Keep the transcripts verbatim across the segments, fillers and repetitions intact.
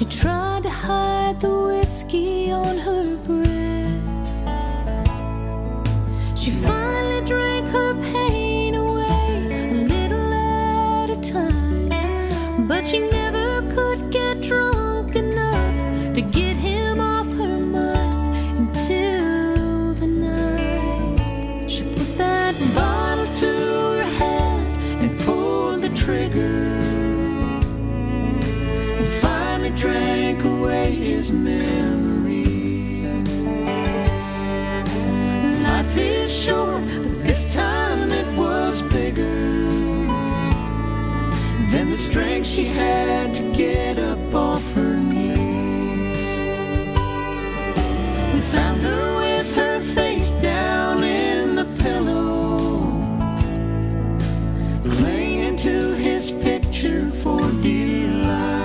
She tried to hide the whiskey on her breath. She finally drank her pain away a little at a time, but she never could get drunk enough to get him off her mind until the night she put that bottle to her head and pulled the trigger. Drank away his memory. Life is short, but this time it was bigger than the strength she had to get up off her knees. We found her with her face down in the pillow, clinging to his picture for dear life.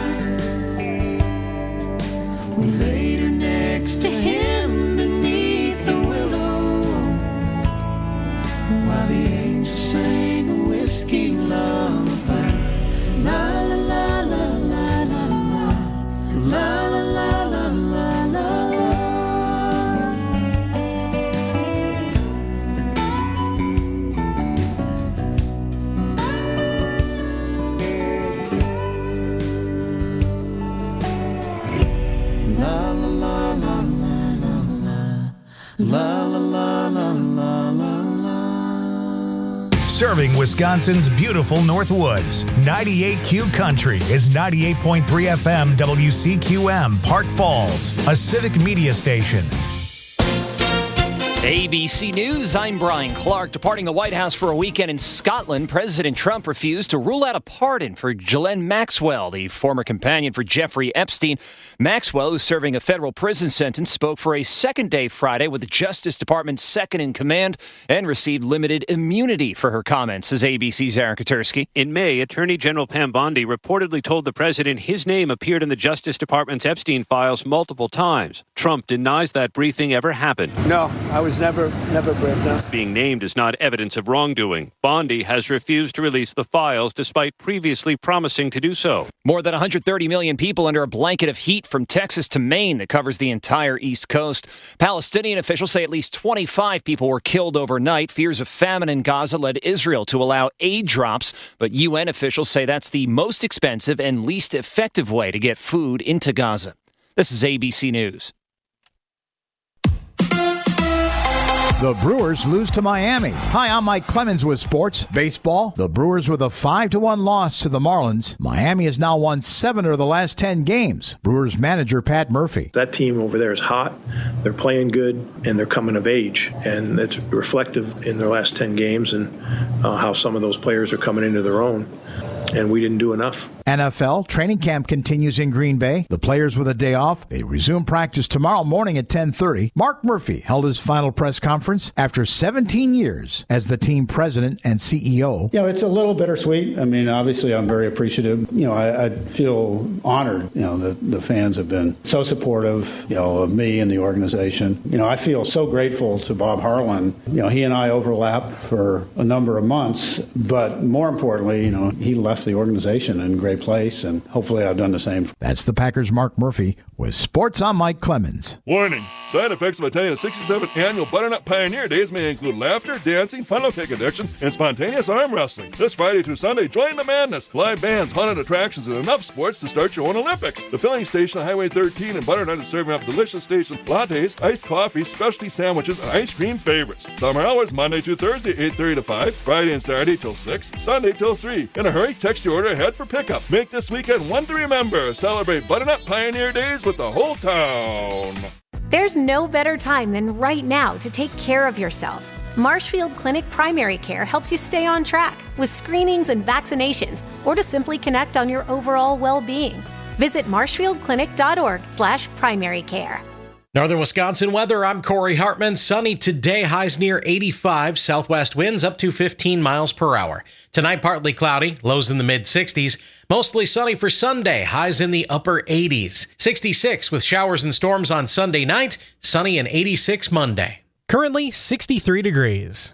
We laid her next to him beneath the willow, while the angels sang a whiskey lullaby. La la la la la la la la la la la la la. La la la la la la la. Serving Wisconsin's beautiful Northwoods. ninety-eight Q Country is ninety-eight point three F M W C Q M Park Falls, a civic media station. A B C News, I'm Brian Clark. Departing the White House for a weekend in Scotland, President Trump refused to rule out a pardon for Ghislaine Maxwell, the former companion for Jeffrey Epstein. Maxwell, who's serving a federal prison sentence, spoke for a second day Friday with the Justice Department's second in command and received limited immunity for her comments, says A B C's Aaron Katersky. In May, Attorney General Pam Bondi reportedly told the president his name appeared in the Justice Department's Epstein files multiple times. Trump denies that briefing ever happened. No, I was never, never briefed. No. Being named is not evidence of wrongdoing. Bondi has refused to release the files despite previously promising to do so. More than one hundred thirty million people under a blanket of heat from Texas to Maine that covers the entire East Coast. Palestinian officials say at least twenty-five people were killed overnight. Fears of famine in Gaza led Israel to allow aid drops, but U N officials say that's the most expensive and least effective way to get food into Gaza. This is A B C News. The Brewers lose to Miami. Hi, I'm Mike Clemens with Sports Baseball. The Brewers with a five to one loss to the Marlins. Miami has now won seven of the last ten games. Brewers manager Pat Murphy. That team over there is hot. They're playing good, and they're coming of age. And it's reflective in their last ten games and uh, how some of those players are coming into their own. And we didn't do enough. N F L training camp continues in Green Bay. The players with a day off. They resume practice tomorrow morning at ten thirty. Mark Murphy held his final press conference after seventeen years as the team president and C E O. You know, it's a little bittersweet. I mean, obviously, I'm very appreciative. You know, I, I feel honored, you know, that the fans have been so supportive, you know, of me and the organization. You know, I feel so grateful to Bob Harlan. You know, he and I overlapped for a number of months, but more importantly, you know, he left the organization in great place, and hopefully I've done the same. That's the Packers' Mark Murphy with Sports. I'm Mike Clemens. Warning. Side effects of attending the sixty-seventh Annual Butternut Pioneer Days may include laughter, dancing, funnel cake addiction, and spontaneous arm wrestling. This Friday through Sunday, join the madness. Live bands, haunted attractions, and enough sports to start your own Olympics. The filling station on Highway thirteen in Butternut is serving up delicious station lattes, iced coffee, specialty sandwiches, and ice cream favorites. Summer hours Monday to Thursday, eight thirty to five, Friday and Saturday till six, Sunday till three. In a hurry, text your order ahead for pickup. Make this weekend one to remember. Celebrate Butternut Pioneer Days with the whole town. There's no better time than right now to take care of yourself. Marshfield Clinic Primary Care helps you stay on track with screenings and vaccinations, or to simply connect on your overall well-being. Visit marshfieldclinic.org slash primary care. Northern Wisconsin weather, I'm Corey Hartman. Sunny today, highs near eighty-five, southwest winds up to fifteen miles per hour. Tonight, partly cloudy, lows in the mid-sixties. Mostly sunny for Sunday, highs in the upper eighties. sixty-six with showers and storms on Sunday night, sunny and eighty-six Monday. Currently sixty-three degrees.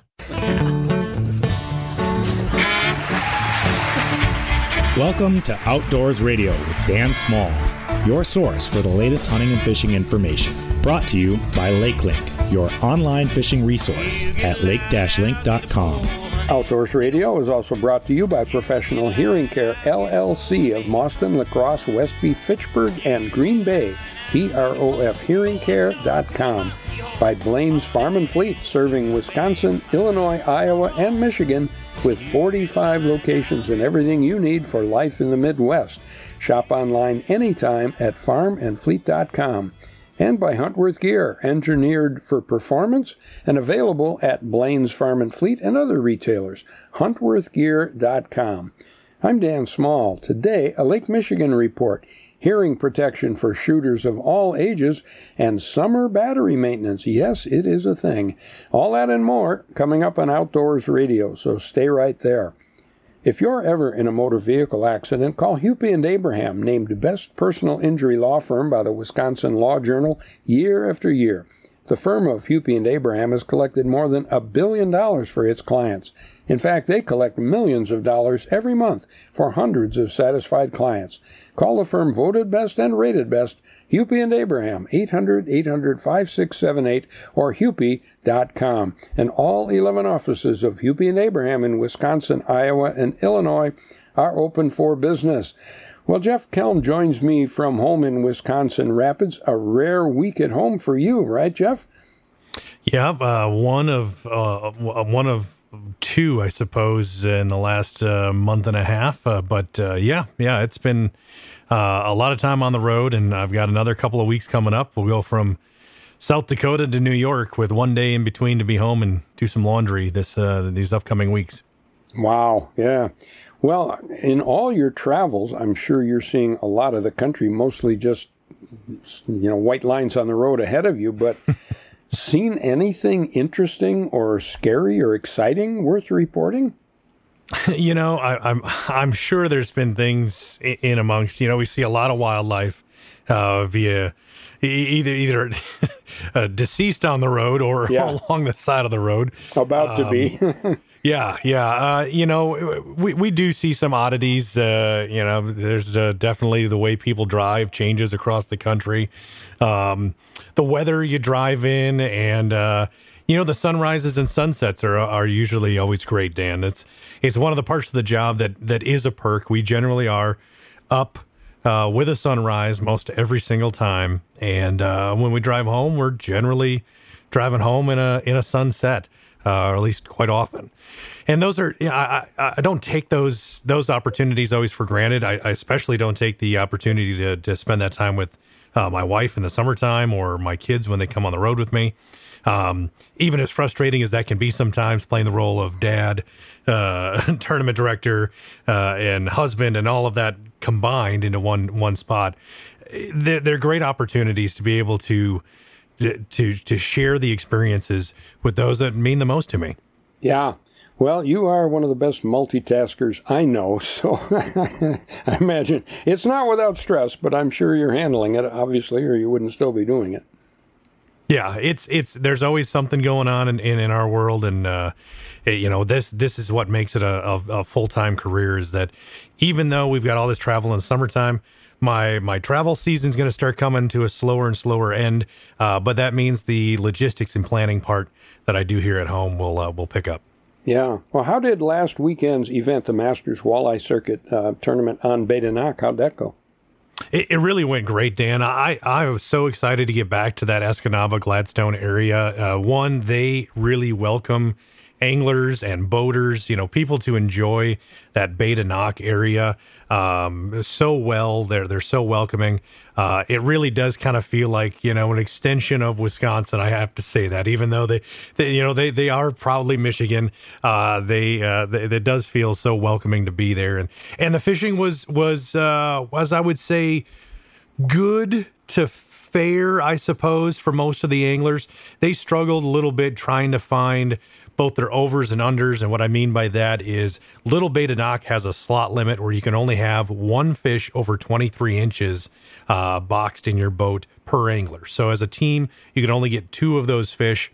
Welcome to Outdoors Radio with Dan Small. your source for the latest hunting and fishing information. Brought to you by LakeLink, your online fishing resource at lake dash link dot com. Outdoors Radio is also brought to you by Professional Hearing Care, L L C of Mauston, La Crosse, Westby, Fitchburg, and Green Bay, P R O F hearing care dot com. By Blaine's Farm and Fleet, serving Wisconsin, Illinois, Iowa, and Michigan with forty-five locations and everything you need for life in the Midwest. Shop online anytime at farm and fleet dot com. And by Huntworth Gear, engineered for performance and available at Blaine's Farm and Fleet and other retailers. huntworth gear dot com. I'm Dan Small. Today, a Lake Michigan report, hearing protection for shooters of all ages, and summer battery maintenance. Yes, it is a thing. All that and more coming up on Outdoors Radio, so stay right there. If you're ever in a motor vehicle accident, call Hupy and Abraham, named Best Personal Injury Law Firm by the Wisconsin Law Journal year after year. The firm of Hupy and Abraham has collected more than a billion dollars for its clients. In fact, they collect millions of dollars every month for hundreds of satisfied clients. Call the firm voted best and rated best, Hupy and Abraham, eight hundred, eight hundred, five six seven eight, or hupy dot com. And all eleven offices of Hupy and Abraham in Wisconsin, Iowa, and Illinois are open for business. Well, Jeff Kelm joins me from home in Wisconsin Rapids. A rare week at home for you, right, Jeff? Yeah, uh, one of uh, one of two, I suppose, in the last uh, month and a half. Uh, but uh, yeah, yeah, it's been uh, a lot of time on the road, and I've got another couple of weeks coming up. We'll go from South Dakota to New York with one day in between to be home and do some laundry this uh, these upcoming weeks. Wow, yeah. Well, in all your travels, I'm sure you're seeing a lot of the country, mostly just, you know, white lines on the road ahead of you, but seen anything interesting or scary or exciting worth reporting? You know, I, I'm I'm sure there's been things in amongst, you know, we see a lot of wildlife uh, via either either uh, deceased on the road or yeah. along the side of the road. About to um, be. Yeah, yeah. Uh, you know, we, we do see some oddities. Uh, you know, there's uh, definitely the way people drive changes across the country. Um, the weather you drive in, and uh, you know, the sunrises and sunsets are are usually always great, Dan. It's it's one of the parts of the job that that is a perk. We generally are up uh, with a sunrise most every single time, and uh, when we drive home, we're generally driving home in a in a sunset. Uh, or at least quite often. And those are, you know, I, I, I don't take those those opportunities always for granted. I, I especially don't take the opportunity to, to spend that time with uh, my wife in the summertime or my kids when they come on the road with me. Um, even as frustrating as that can be sometimes, playing the role of dad, uh, tournament director, uh, and husband, and all of that combined into one one spot, they're, they're great opportunities to be able to to to share the experiences with those that mean the most to me. Yeah. Well, you are one of the best multitaskers I know, so I imagine it's not without stress, but I'm sure you're handling it, obviously, or you wouldn't still be doing it. Yeah, it's it's there's always something going on in, in, in our world, and uh, you know, this this is what makes it a, a, a full-time career, is that even though we've got all this travel in the summertime, My my travel season's going to start coming to a slower and slower end, uh, but that means the logistics and planning part that I do here at home will uh, will pick up. Yeah. Well, how did last weekend's event, the Masters Walleye Circuit uh, tournament on Bay de Noc, how'd that go? It, it really went great, Dan. I, I was so excited to get back to that Escanaba Gladstone area. Uh, one, they really welcome anglers and boaters, you know, people to enjoy that Bay de Noc area um, so well. They're they're so welcoming. Uh, it really does kind of feel like, you know, an extension of Wisconsin. I have to say that, even though they, they you know, they, they are proudly Michigan. Uh, they, uh, they, it does feel so welcoming to be there. And, and the fishing was, was, uh, was, I would say, good to fair, I suppose, for most of the anglers. They struggled a little bit trying to find both their overs and unders. And what I mean by that is Little Bay de Noc has a slot limit where you can only have one fish over twenty-three inches uh, boxed in your boat per angler. So as a team, you can only get two of those fish.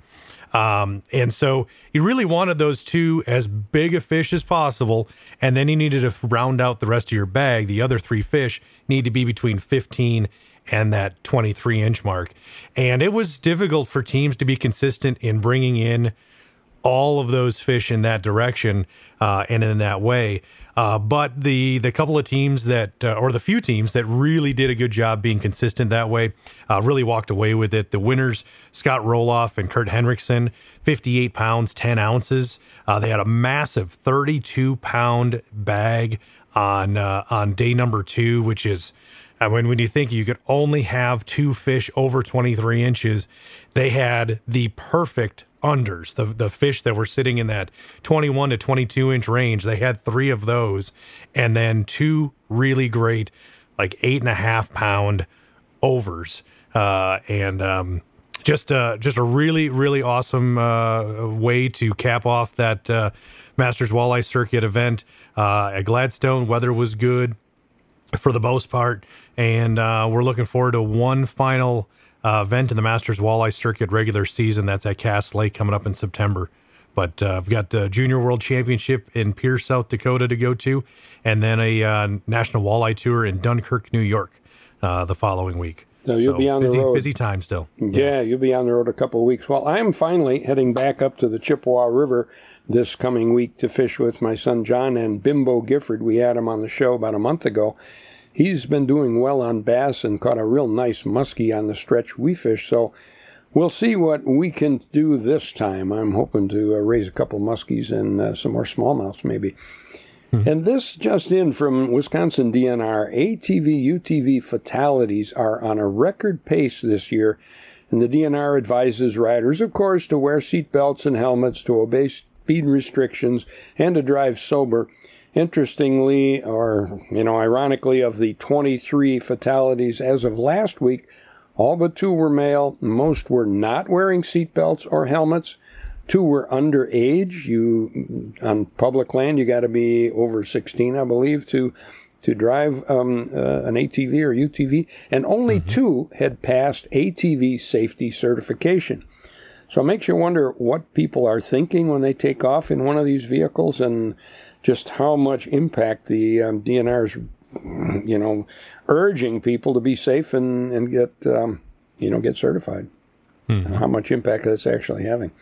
Um, and so you really wanted those two as big a fish as possible, and then you needed to round out the rest of your bag. The other three fish need to be between fifteen and that twenty-three inch mark. And it was difficult for teams to be consistent in bringing in all of those fish in that direction uh, and in that way. Uh, but the the couple of teams that, uh, or the few teams that really did a good job being consistent that way, uh, really walked away with it. The winners, Scott Roloff and Kurt Henriksen, fifty-eight pounds, ten ounces. Uh, they had a massive thirty-two pound bag on uh, on day number two, which is, I mean, when you think you could only have two fish over twenty-three inches, they had the perfect unders, the the fish that were sitting in that twenty-one to twenty-two inch range. They had three of those, and then two really great, like eight and a half pound overs, uh, and um, just uh, just a really really awesome uh, way to cap off that uh, Masters Walleye Circuit event. Uh, at Gladstone, weather was good for the most part, and uh, we're looking forward to one final Uh, event in the Masters Walleye Circuit regular season. That's at Cass Lake coming up in September. But uh, I've got the Junior World Championship in Pierce, South Dakota to go to, and then a uh, National Walleye Tour in Dunkirk, New York uh, the following week. So you'll so be on busy, the road. Busy time still. Yeah, yeah, you'll be on the road a couple of weeks. Well, I'm finally heading back up to the Chippewa River this coming week to fish with my son John and Bimbo Gifford. We had him on the show about a month ago. He's been doing well on bass and caught a real nice muskie on the stretch we fish. So we'll see what we can do this time. I'm hoping to uh, raise a couple muskies and uh, some more smallmouths maybe. Mm-hmm. And this just in from Wisconsin D N R, A T V, U T V fatalities are on a record pace this year. And the D N R advises riders, of course, to wear seat belts and helmets, to obey speed restrictions, and to drive sober. Interestingly, or, you know, ironically, of the twenty-three fatalities as of last week, all but two were male. Most were not wearing seatbelts or helmets. Two were underage. You, on public land, you got to be over sixteen, I believe, to to drive um, uh, an A T V or U T V. And only mm-hmm. two had passed A T V safety certification. So it makes you wonder what people are thinking when they take off in one of these vehicles, and just how much impact the um, D N R's, you know, urging people to be safe and, and get, um, you know, get certified. Mm-hmm. How much impact that's actually having.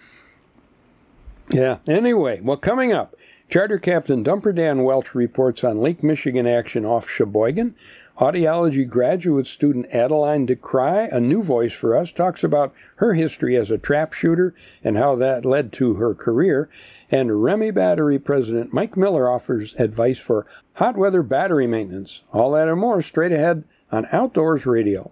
Yeah. Anyway, well, coming up, Charter Captain Dumper Dan Welch reports on Lake Michigan action off Sheboygan. Audiology graduate student Adeline DeCry, a new voice for us, talks about her history as a trap shooter and how that led to her career. And Remy Battery President Mike Miller offers advice for hot weather battery maintenance. All that and more straight ahead on Outdoors Radio.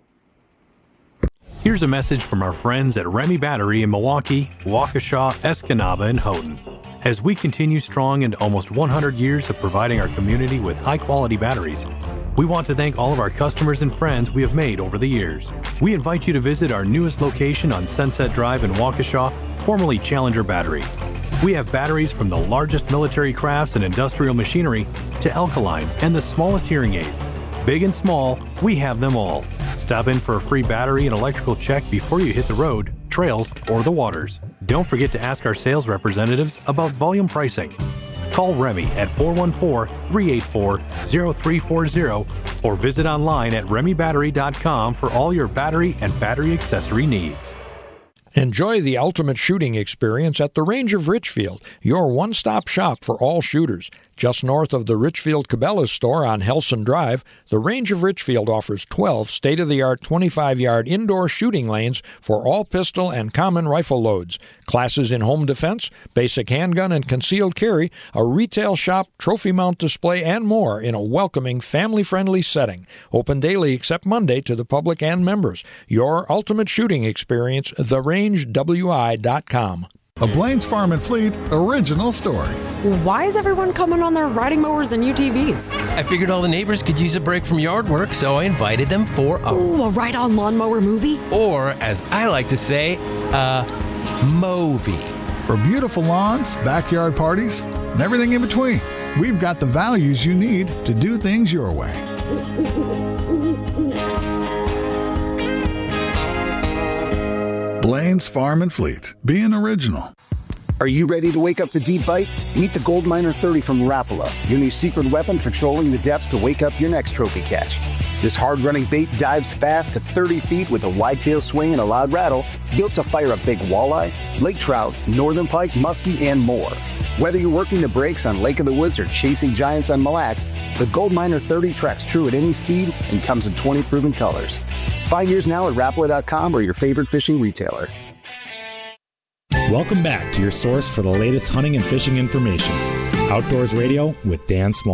Here's a message from our friends at Remy Battery in Milwaukee, Waukesha, Escanaba, and Houghton. As we continue strong into almost one hundred years of providing our community with high-quality batteries, we want to thank all of our customers and friends we have made over the years. We invite you to visit our newest location on Sunset Drive in Waukesha, formerly Challenger Battery. We have batteries from the largest military crafts and industrial machinery to alkalines and the smallest hearing aids. Big and small, we have them all. Stop in for a free battery and electrical check before you hit the road, trails, or the waters. Don't forget to ask our sales representatives about volume pricing. Call Remy at four one four, three eight four, zero three four zero or visit online at remy battery dot com for all your battery and battery accessory needs. Enjoy the ultimate shooting experience at the Range of Richfield, your one-stop shop for all shooters. Just north of the Richfield Cabela's store on Helson Drive, the Range of Richfield offers twelve state-of-the-art twenty-five yard indoor shooting lanes for all pistol and common rifle loads, classes in home defense, basic handgun and concealed carry, a retail shop, trophy mount display, and more in a welcoming, family-friendly setting. Open daily except Monday to the public and members. Your ultimate shooting experience, the range w i dot com. A Blaine's Farm and Fleet original story. Why is everyone coming on their riding mowers and U T Vs? I figured all the neighbors could use a break from yard work, so I invited them for a... Ooh, a ride-on lawnmower movie? Or, as I like to say, a movie. For beautiful lawns, backyard parties, and everything in between, we've got the values you need to do things your way. Blaine's Farm and Fleet. Being original. Are you ready to wake up the deep bite? Meet the Gold Miner thirty from Rapala, your new secret weapon for trolling the depths to wake up your next trophy catch. This hard-running bait dives fast to thirty feet with a wide tail swing and a loud rattle, built to fire a big walleye, lake trout, northern pike, muskie, and more. Whether you're working the breaks on Lake of the Woods or chasing giants on Mille Lacs, the Gold Miner thirty tracks true at any speed and comes in twenty proven colors. Find yours now at Rapala dot com or your favorite fishing retailer. Welcome back to your source for the latest hunting and fishing information. Outdoors Radio with Dan Small.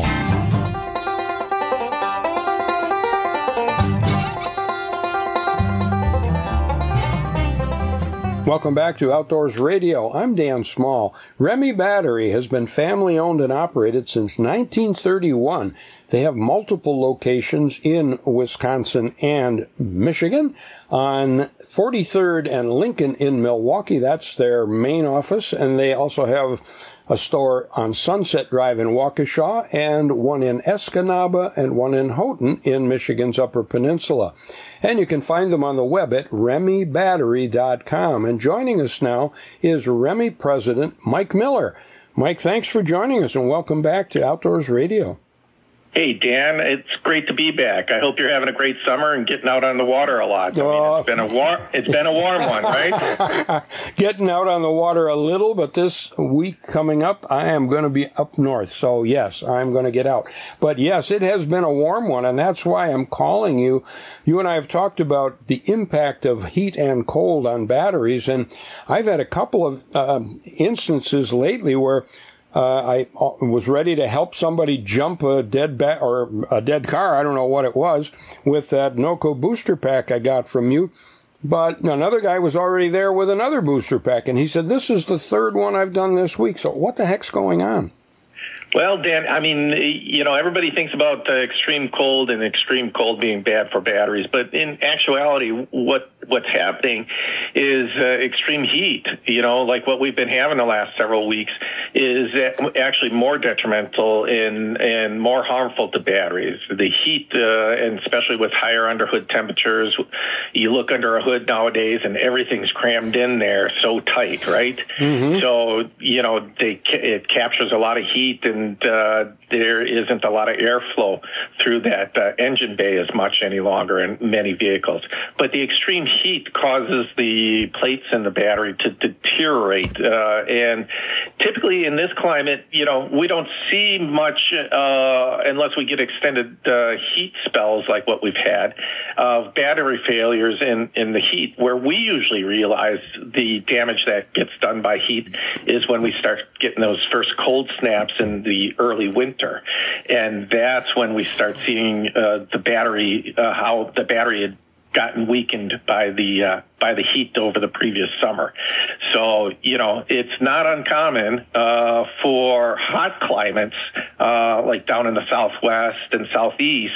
Welcome back to Outdoors Radio. I'm Dan Small. Remy Battery has been family owned and operated since nineteen thirty-one. They have multiple locations in Wisconsin and Michigan. On forty-third and Lincoln in Milwaukee, that's their main office. And they also have a store on Sunset Drive in Waukesha, and one in Escanaba and one in Houghton in Michigan's Upper Peninsula. And you can find them on the web at remy battery dot com. And joining us now is Remy President Mike Miller. Mike, thanks for joining us, and welcome back to Outdoors Radio. Hey, Dan, it's great to be back. I hope you're having a great summer and getting out on the water a lot. I mean, it's been a warm, it's been a warm one, right? Getting out on the water a little, but this week coming up, I am going to be up north. So, yes, I'm going to get out. But, yes, it has been a warm one, and that's why I'm calling you. You and I have talked about the impact of heat and cold on batteries, and I've had a couple of uh, instances lately where Uh, I was ready to help somebody jump a dead ba- or a dead car, I don't know what it was, with that NOCO booster pack I got from you. But another guy was already there with another booster pack, and he said, this is the third one I've done this week. So what the heck's going on? Well, Dan, I mean, you know, everybody thinks about uh, extreme cold and extreme cold being bad for batteries, but in actuality, what what's happening is uh, extreme heat, you know, like what we've been having the last several weeks, is actually more detrimental and, and more harmful to batteries. The heat, uh, and especially with higher underhood temperatures, you look under a hood nowadays and everything's crammed in there so tight, right? Mm-hmm. So, you know, they, it captures a lot of heat, and And uh, there isn't a lot of airflow through that uh, engine bay as much any longer in many vehicles. But the extreme heat causes the plates in the battery to deteriorate. Uh, and typically in this climate, you know, we don't see much uh, unless we get extended uh, heat spells like what we've had of battery failures in, in the heat. Where we usually realize the damage that gets done by heat is when we start getting those first cold snaps in the early winter, and that's when we start seeing uh, the battery, uh, how the battery had gotten weakened by the uh, by the heat over the previous summer. So, you know, it's not uncommon uh, for hot climates uh, like down in the Southwest and Southeast,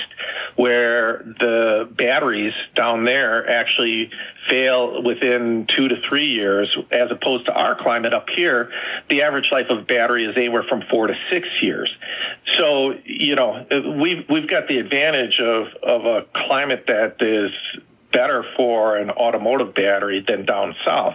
where the batteries down there actually fail within two to three years, as opposed to our climate up here. The average life of a battery is anywhere from four to six years. So, you know, we've, we've got the advantage of, of a climate that is better for an automotive battery than down south.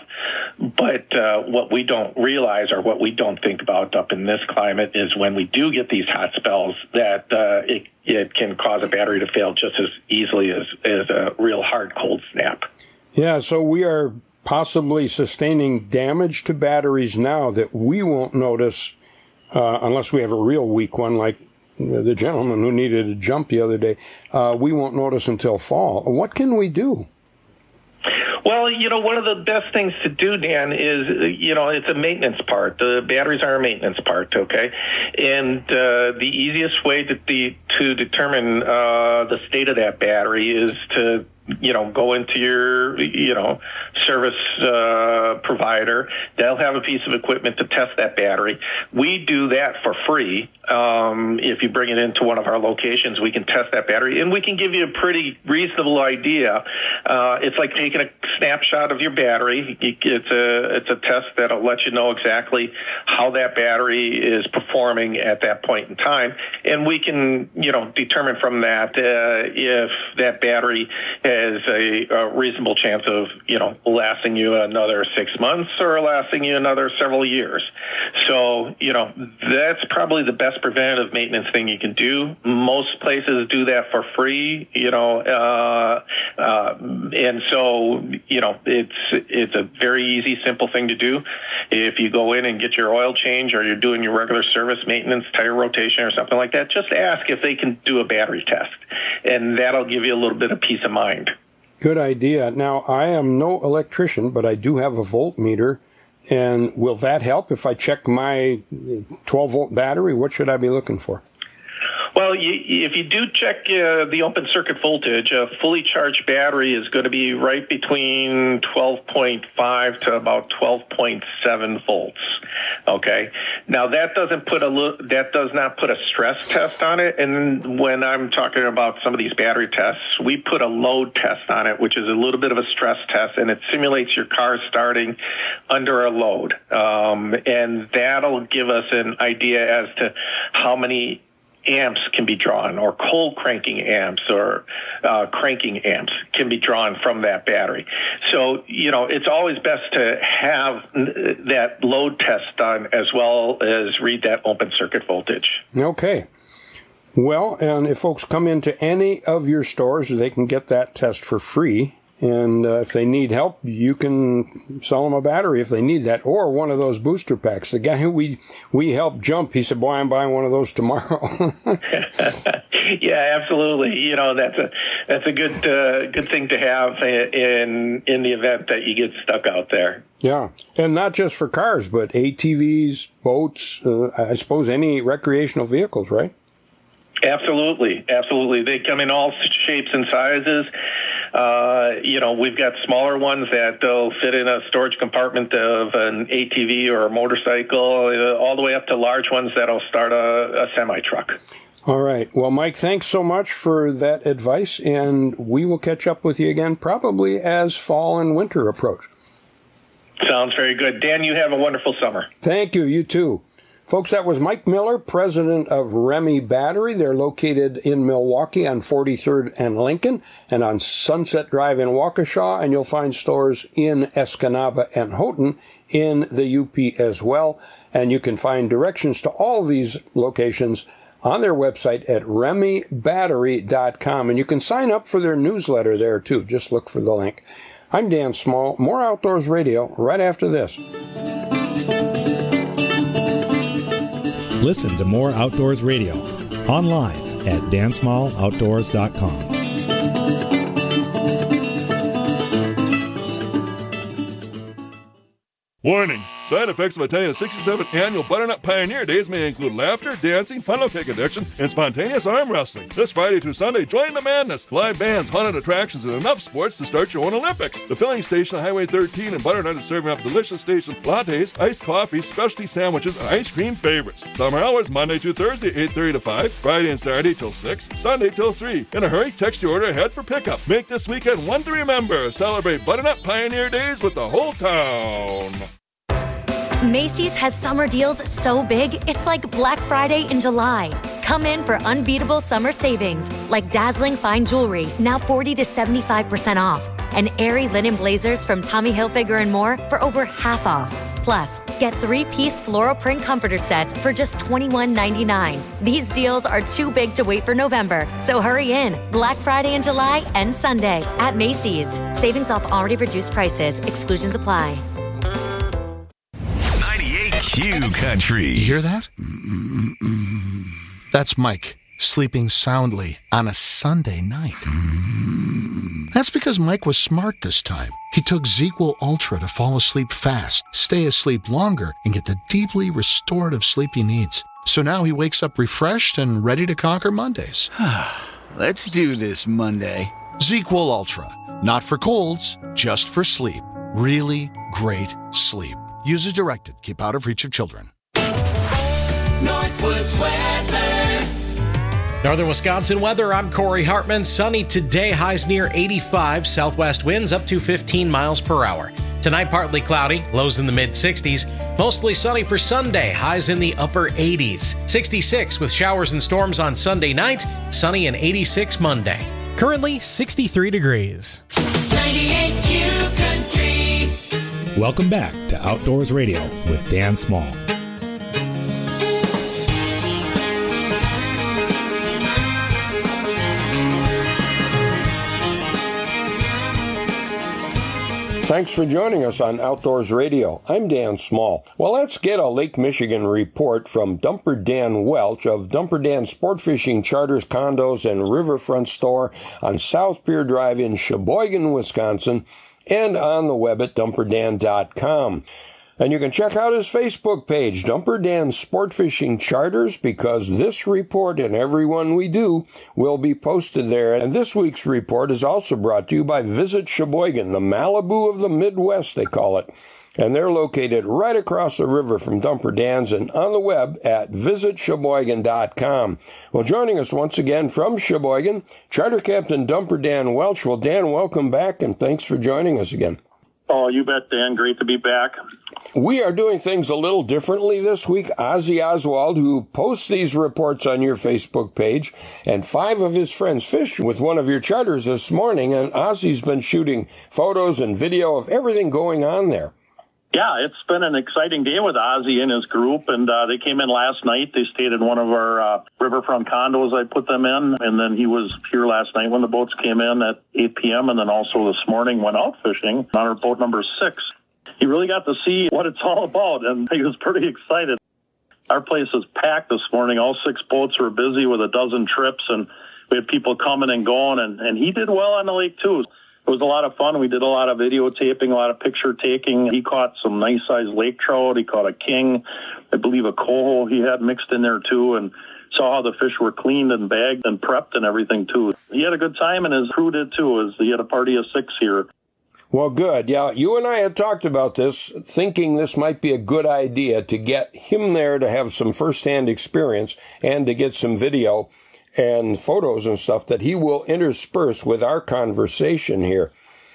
But uh, what we don't realize, or what we don't think about up in this climate, is when we do get these hot spells, that uh, it, it can cause a battery to fail just as easily as, as a real hard cold snap. Yeah, so we are possibly sustaining damage to batteries now that we won't notice uh, unless we have a real weak one, like the gentleman who needed a jump the other day. Uh, we won't notice until fall. What can we do? Well, you know, one of the best things to do, Dan, is, you know, it's a maintenance part. The batteries are a maintenance part, okay? And uh, the easiest way to, de- to determine uh, the state of that battery is to, you know, go into your, you know, service uh, provider. They'll have a piece of equipment to test that battery. We do that for free. Um, if you bring it into one of our locations, we can test that battery, and we can give you a pretty reasonable idea. Uh, it's like taking a snapshot of your battery. It's a it's a test that'll let you know exactly how that battery is performing at that point in time, and we can, you know, determine from that uh, if that battery has a, a reasonable chance of, you know, lasting you another six months or lasting you another several years. So, you know, that's probably the best preventative maintenance thing you can do. Most places do that for free, you know, uh, uh, and so, you know, it's it's a very easy, simple thing to do. If you go in and get your oil change or you're doing your regular service maintenance, tire rotation or something like that, just ask if they can do a battery test, and that'll give you a little bit of peace of mind. Good idea. Now, I am no electrician, but I do have a voltmeter. And will that help if I check my twelve-volt battery? What should I be looking for? Well, you, if you do check uh, the open circuit voltage, a fully charged battery is going to be right between twelve point five to about twelve point seven volts. Okay. Now that doesn't put a that does not put a stress test on it. And when I'm talking about some of these battery tests, we put a load test on it, which is a little bit of a stress test, and it simulates your car starting under a load. Um, and that'll give us an idea as to how many amps can be drawn, or cold cranking amps, or uh, cranking amps can be drawn from that battery. So, you know, it's always best to have that load test done as well as read that open circuit voltage. Okay. Well, and if folks come into any of your stores, they can get that test for free. And uh, if they need help, you can sell them a battery if they need that, or one of those booster packs. The guy who we we helped jump, he said, "Boy, I'm buying one of those tomorrow." Yeah, absolutely. You know, that's a that's a good uh, good thing to have in in the event that you get stuck out there. Yeah, and not just for cars, but A T Vs, boats, uh, I suppose any recreational vehicles, right? Absolutely, absolutely. They come in all shapes and sizes. Uh, you know, we've got smaller ones that they'll fit in a storage compartment of an A T V or a motorcycle, uh, all the way up to large ones that'll start a, a semi-truck. All right. Well, Mike, thanks so much for that advice, and we will catch up with you again probably as fall and winter approach. Sounds very good. Dan, you have a wonderful summer. Thank you. You too. Folks, that was Mike Miller, president of Remy Battery. They're located in Milwaukee on forty-third and Lincoln, and on Sunset Drive in Waukesha, and you'll find stores in Escanaba and Houghton in the U P as well. And you can find directions to all these locations on their website at remy battery dot com, and you can sign up for their newsletter there too. Just look for the link. I'm Dan Small. More Outdoors Radio right after this. Listen to More Outdoors Radio online at dan small outdoors dot com. Warning! Side effects of attending the sixty-seventh Annual Butternut Pioneer Days may include laughter, dancing, funnel cake addiction, and spontaneous arm wrestling. This Friday through Sunday, join the madness. Live bands, haunted attractions, and enough sports to start your own Olympics. The filling station on Highway thirteen in Butternut is serving up delicious station lattes, iced coffee, specialty sandwiches, and ice cream favorites. Summer hours Monday to Thursday, eight thirty to five, Friday and Saturday till six, Sunday till three. In a hurry, text your order ahead for pickup. Make this weekend one to remember. Celebrate Butternut Pioneer Days with the whole town. Macy's has summer deals so big, it's like Black Friday in July. Come in for unbeatable summer savings, like dazzling fine jewelry, now forty to seventy-five percent off, and airy linen blazers from Tommy Hilfiger and more for over half off. Plus, get three-piece floral print comforter sets for just twenty-one ninety-nine. These deals are too big to wait for November, so hurry in. Black Friday in July and Sunday at Macy's. Savings off already reduced prices. Exclusions apply. Q Country. You hear that? That's Mike sleeping soundly on a Sunday night. That's because Mike was smart this time. He took ZzzQuil Ultra to fall asleep fast, stay asleep longer, and get the deeply restorative sleep he needs. So now he wakes up refreshed and ready to conquer Mondays. Let's do this Monday. ZzzQuil Ultra. Not for colds, just for sleep. Really great sleep. Use as directed. Keep out of reach of children. Northwoods weather. Northern Wisconsin weather, I'm Corey Hartman. Sunny today, highs near eighty-five. Southwest winds up to fifteen miles per hour. Tonight, partly cloudy, lows in the mid sixties. Mostly sunny for Sunday, highs in the upper eighties. sixty-six with showers and storms on Sunday night, sunny and eighty-six Monday. Currently sixty-three degrees. ninety-eight Q Country. Welcome back to Outdoors Radio with Dan Small. Thanks for joining us on Outdoors Radio. I'm Dan Small. Well, let's get a Lake Michigan report from Dumper Dan Welch of Dumper Dan Sport Fishing Charters, Condos, and Riverfront Store on South Pier Drive in Sheboygan, Wisconsin, and on the web at dumper dan dot com. And you can check out his Facebook page, Dumper Dan Sport Fishing Charters, because this report and every one we do will be posted there. And this week's report is also brought to you by Visit Sheboygan, the Malibu of the Midwest, they call it. And they're located right across the river from Dumper Dan's and on the web at visit sheboygan dot com. Well, joining us once again from Sheboygan, Charter Captain Dumper Dan Welch. Well, Dan, welcome back, and thanks for joining us again. Oh, you bet, Dan. Great to be back. We are doing things a little differently this week. Ozzy Oswald, who posts these reports on your Facebook page, and five of his friends fished with one of your charters this morning, and Ozzy's been shooting photos and video of everything going on there. Yeah, it's been an exciting day with Ozzy and his group, and uh, they came in last night. They stayed in one of our uh, riverfront condos I put them in, and then he was here last night when the boats came in at eight p.m., and then also this morning went out fishing on our boat number six. He really got to see what it's all about, and he was pretty excited. Our place is packed this morning. All six boats were busy with a dozen trips, and we had people coming and going, and, and he did well on the lake, too. It was a lot of fun. We did a lot of videotaping, a lot of picture taking. He caught some nice-sized lake trout. He caught a king, I believe a coho he had mixed in there, too, and saw how the fish were cleaned and bagged and prepped and everything, too. He had a good time, and his crew did, too, as he had a party of six here. Well, good. Yeah, you and I had talked about this, thinking this might be a good idea to get him there to have some firsthand experience and to get some video and photos and stuff that he will intersperse with our conversation here.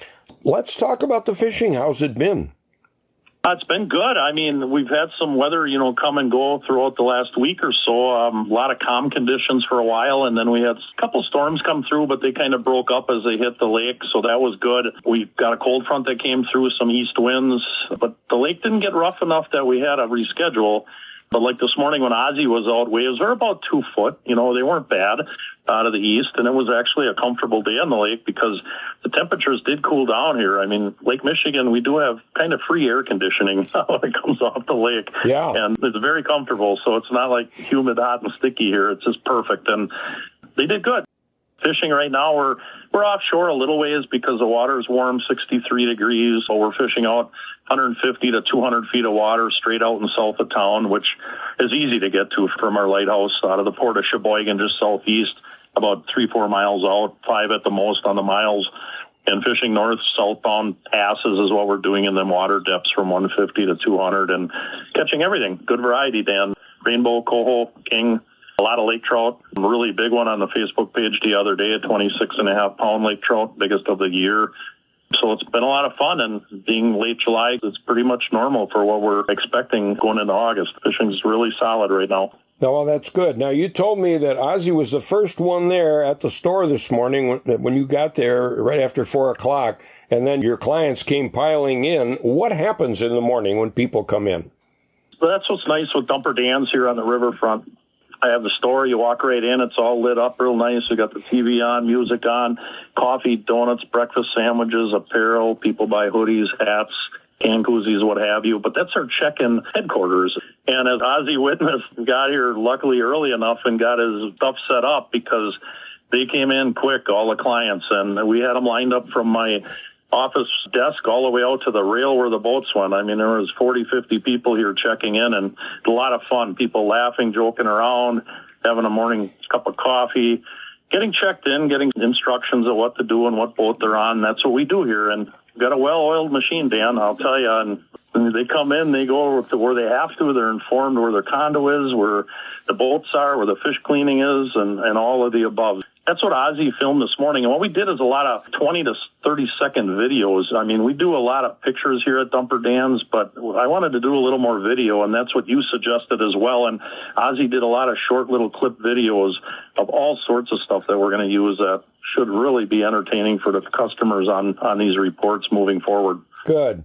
Let's talk about the fishing. How's it been? Uh, it's been good. I mean, we've had some weather, you know, come and go throughout the last week or so. Um, a lot of calm conditions for a while, and then we had a couple storms come through, but they kind of broke up as they hit the lake, so that was good. We got a cold front that came through, some east winds, but the lake didn't get rough enough that we had to reschedule. But like this morning when Ozzy was out, waves are about two foot. You know, they weren't bad out of the east, and it was actually a comfortable day on the lake because the temperatures did cool down here. I mean, Lake Michigan, we do have kind of free air conditioning when it comes off the lake. Yeah. And it's very comfortable, so it's not like humid, hot, and sticky here. It's just perfect, and they did good. Fishing right now, we're we're offshore a little ways because the water's warm, sixty-three degrees, so we're fishing out one hundred fifty to two hundred feet of water straight out in south of town, which is easy to get to from our lighthouse out of the port of Sheboygan, just southeast, about three, four miles out, five at the most on the miles. And fishing north, southbound passes is what we're doing in them water depths from one fifty to two hundred and catching everything. Good variety, Dan. Rainbow, coho, king, a lot of lake trout. A really big one on the Facebook page the other day, a twenty-six and a half pound lake trout, biggest of the year. So it's been a lot of fun, and being late July, it's pretty much normal for what we're expecting going into August. Fishing's really solid right now. No, well, that's good. Now, you told me that Ozzy was the first one there at the store this morning when, when you got there right after four o'clock, and then your clients came piling in. What happens in the morning when people come in? So that's what's nice with Dumper Dan's here on the riverfront. I have the store. You walk right in. It's all lit up real nice. We got the T V on, music on, coffee, donuts, breakfast sandwiches, apparel. People buy hoodies, hats, can koozies, what have you. But that's our check-in headquarters. And as Ozzy witnessed, got here luckily early enough and got his stuff set up because they came in quick, all the clients. And we had them lined up from my office desk all the way out to the rail where the boats went. I mean, there was forty, fifty people here checking in, and a lot of fun. People laughing, joking around, having a morning cup of coffee, getting checked in, getting instructions of what to do and what boat they're on. That's what we do here. And we've got a well-oiled machine, Dan, I'll tell you. And when they come in, they go to where they have to. They're informed where their condo is, where the boats are, where the fish cleaning is, and, and all of the above. That's what Ozzy filmed this morning. And what we did is a lot of twenty to thirty second videos. I mean, we do a lot of pictures here at Dumper Dan's, but I wanted to do a little more video, and that's what you suggested as well. And Ozzy did a lot of short little clip videos of all sorts of stuff that we're going to use that should really be entertaining for the customers on, on these reports moving forward. Good.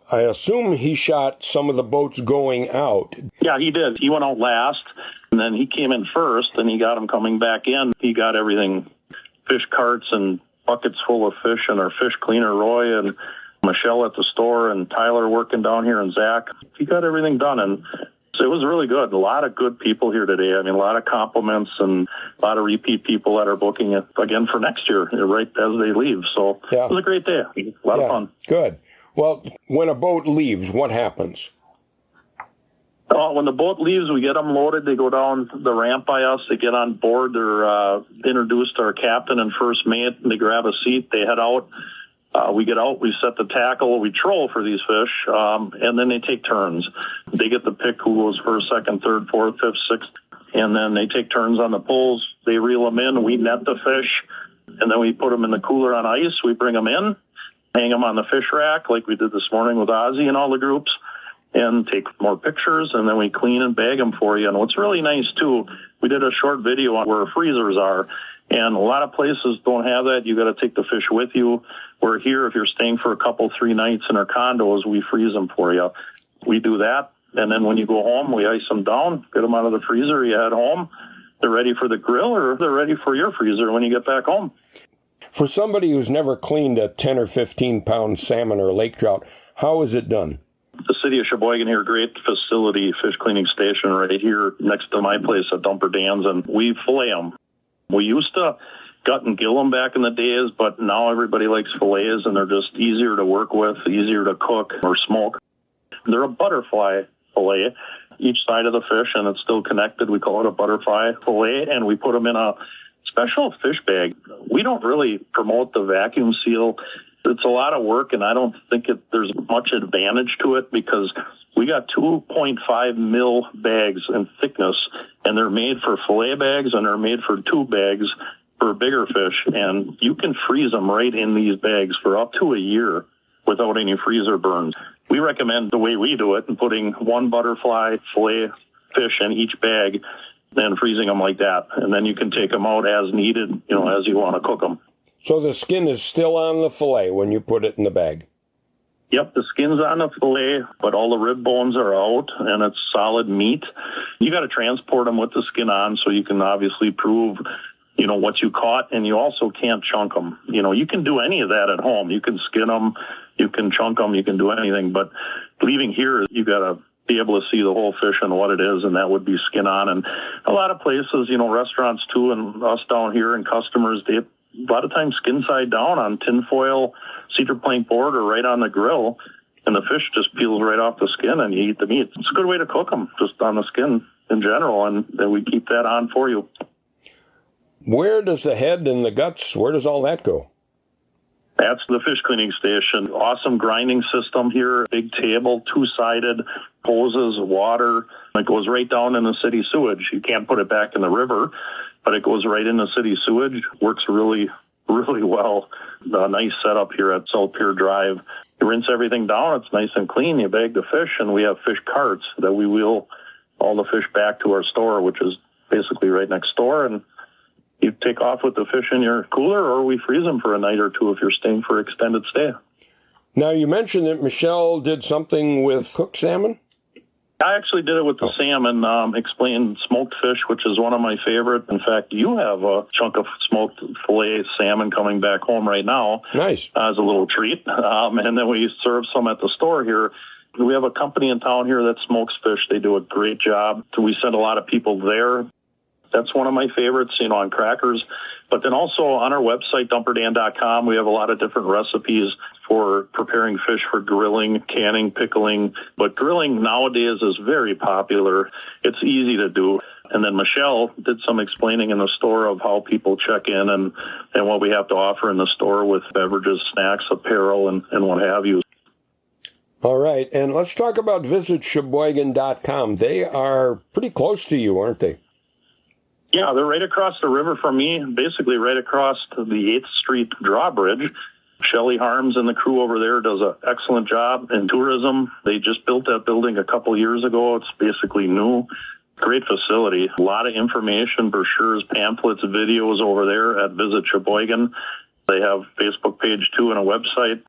I assume he shot some of the boats going out. Yeah, he did. He went out last, and then he came in first, and he got them coming back in. He got everything, fish carts and buckets full of fish, and our fish cleaner, Roy, and Michelle at the store, and Tyler working down here, and Zach. He got everything done, and so it was really good. A lot of good people here today. I mean, a lot of compliments and a lot of repeat people that are booking it again for next year, right as they leave. So yeah. It was a great day. A lot yeah. of fun. Good. Well, when a boat leaves, what happens? Uh, when the boat leaves, we get them loaded. They go down the ramp by us. They get on board. They're uh, introduced to our captain and first mate, and they grab a seat. They head out. Uh, we get out, we set the tackle, we troll for these fish, um, and then they take turns. They get to pick who goes first, second, third, fourth, fifth, sixth, and then they take turns on the poles. They reel them in, we net the fish, and then we put them in the cooler on ice. We bring them in, hang them on the fish rack like we did this morning with Ozzy and all the groups, and take more pictures, and then we clean and bag them for you. And what's really nice, too, we did a short video on where freezers are, and a lot of places don't have that. You got to take the fish with you. We're here, if you're staying for a couple, three nights in our condos, we freeze them for you. We do that, and then when you go home, we ice them down, get them out of the freezer, you head home. They're ready for the grill, or they're ready for your freezer when you get back home. For somebody who's never cleaned a ten or fifteen pound salmon or lake trout, how is it done? The city of Sheboygan here, great facility, fish cleaning station right here next to my place at Dumper Dan's, and we fillet them. We used to gut and gill them back in the days, but now everybody likes fillets, and they're just easier to work with, easier to cook or smoke. They're a butterfly fillet, each side of the fish, and it's still connected. We call it a butterfly fillet, and we put them in a special fish bag. We don't really promote the vacuum seal. It's a lot of work, and I don't think it, there's much advantage to it because we got two point five mil bags in thickness, and they're made for fillet bags, and they're made for tube bags for bigger fish, and you can freeze them right in these bags for up to a year without any freezer burns. We recommend the way we do it and putting one butterfly fillet fish in each bag and freezing them like that, and then you can take them out as needed, you know, as you want to cook them. So the skin is still on the fillet when you put it in the bag? Yep, the skin's on the fillet, but all the rib bones are out, and it's solid meat. You got to transport them with the skin on so you can obviously prove, you know, what you caught, and you also can't chunk them. You know, you can do any of that at home. You can skin them, you can chunk them, you can do anything, but leaving here, you got to be able to see the whole fish and what it is, and that would be skin on. And a lot of places, you know, restaurants too, and us down here and customers, they a lot of times skin side down on tinfoil, cedar plank board, or right on the grill, and the fish just peels right off the skin and you eat the meat. It's a good way to cook them, just on the skin in general, and then we keep that on for you. Where does the head and the guts, where does all that go? That's the fish cleaning station. Awesome grinding system here, big table, two-sided, hoses, water. It goes right down in the city sewage. You can't put it back in the river, but it goes right in the city sewage. Works really, really well. A nice setup here at South Pier Drive. You rinse everything down. It's nice and clean. You bag the fish, and we have fish carts that we wheel all the fish back to our store, which is basically right next door, and you take off with the fish in your cooler, or we freeze them for a night or two if you're staying for extended stay. Now, you mentioned that Michelle did something with cooked salmon? I actually did it with the oh. salmon, um, explained smoked fish, which is one of my favorite. In fact, you have a chunk of smoked filet salmon coming back home right now. Nice. As a little treat. Um, and then we serve some at the store here. We have a company in town here that smokes fish. They do a great job. We send a lot of people there. That's one of my favorites, you know, on crackers. But then also on our website, dumper dan dot com, we have a lot of different recipes for preparing fish for grilling, canning, pickling. But grilling nowadays is very popular. It's easy to do. And then Michelle did some explaining in the store of how people check in and, and what we have to offer in the store with beverages, snacks, apparel, and, and what have you. All right. And let's talk about visit sheboygan dot com. They are pretty close to you, aren't they? Yeah, they're right across the river from me, basically right across the eighth Street drawbridge. Shelley Harms and the crew over there does an excellent job in tourism. They just built that building a couple years ago. It's basically new. Great facility. A lot of information, brochures, pamphlets, videos over there at Visit Sheboygan. They have a Facebook page, too, and a website.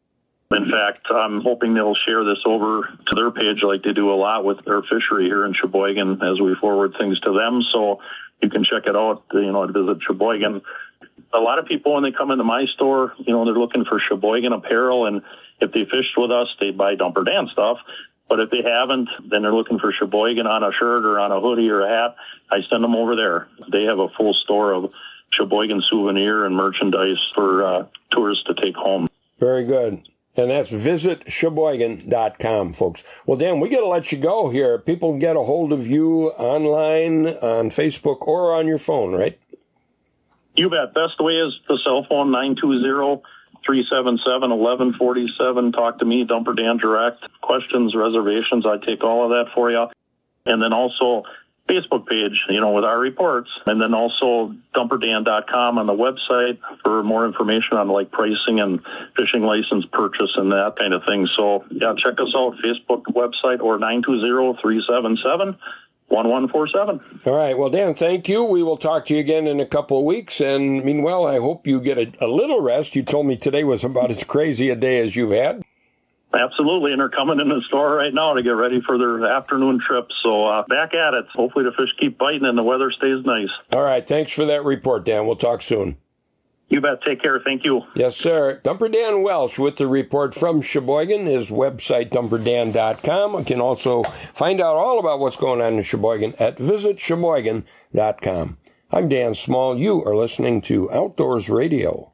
In fact, I'm hoping they'll share this over to their page like they do a lot with their fishery here in Sheboygan as we forward things to them. So you can check it out, you know, at Visit Sheboygan. A lot of people, when they come into my store, you know, they're looking for Sheboygan apparel. And if they fished with us, they buy Dumper Dan stuff. But if they haven't, then they're looking for Sheboygan on a shirt or on a hoodie or a hat. I send them over there. They have a full store of Sheboygan souvenir and merchandise for uh, tourists to take home. Very good. And that's visit sheboygan dot com, folks. Well, Dan, we got to let you go here. People can get a hold of you online, on Facebook, or on your phone, right? You bet. Best way is the cell phone, nine two zero, three seven seven, one one four seven. Talk to me, Dumper Dan Direct. Questions, reservations, I take all of that for you. And then also Facebook page, you know, with our reports. And then also dumper dan dot com on the website for more information on like pricing and fishing license purchase and that kind of thing. So, yeah, check us out, Facebook website or nine two zero, three seven seven, one one four seven. All right. Well, Dan, thank you. We will talk to you again in a couple of weeks. And meanwhile, I hope you get a, a little rest. You told me today was about as crazy a day as you've had. Absolutely, and they're coming in the store right now to get ready for their afternoon trip. So uh, back at it. Hopefully the fish keep biting and the weather stays nice. All right, thanks for that report, Dan. We'll talk soon. You bet. Take care. Thank you. Yes, sir. Dumper Dan Welch with the report from Sheboygan. His website, dumper dan dot com. You can also find out all about what's going on in Sheboygan at visit sheboygan dot com. I'm Dan Small. You are listening to Outdoors Radio.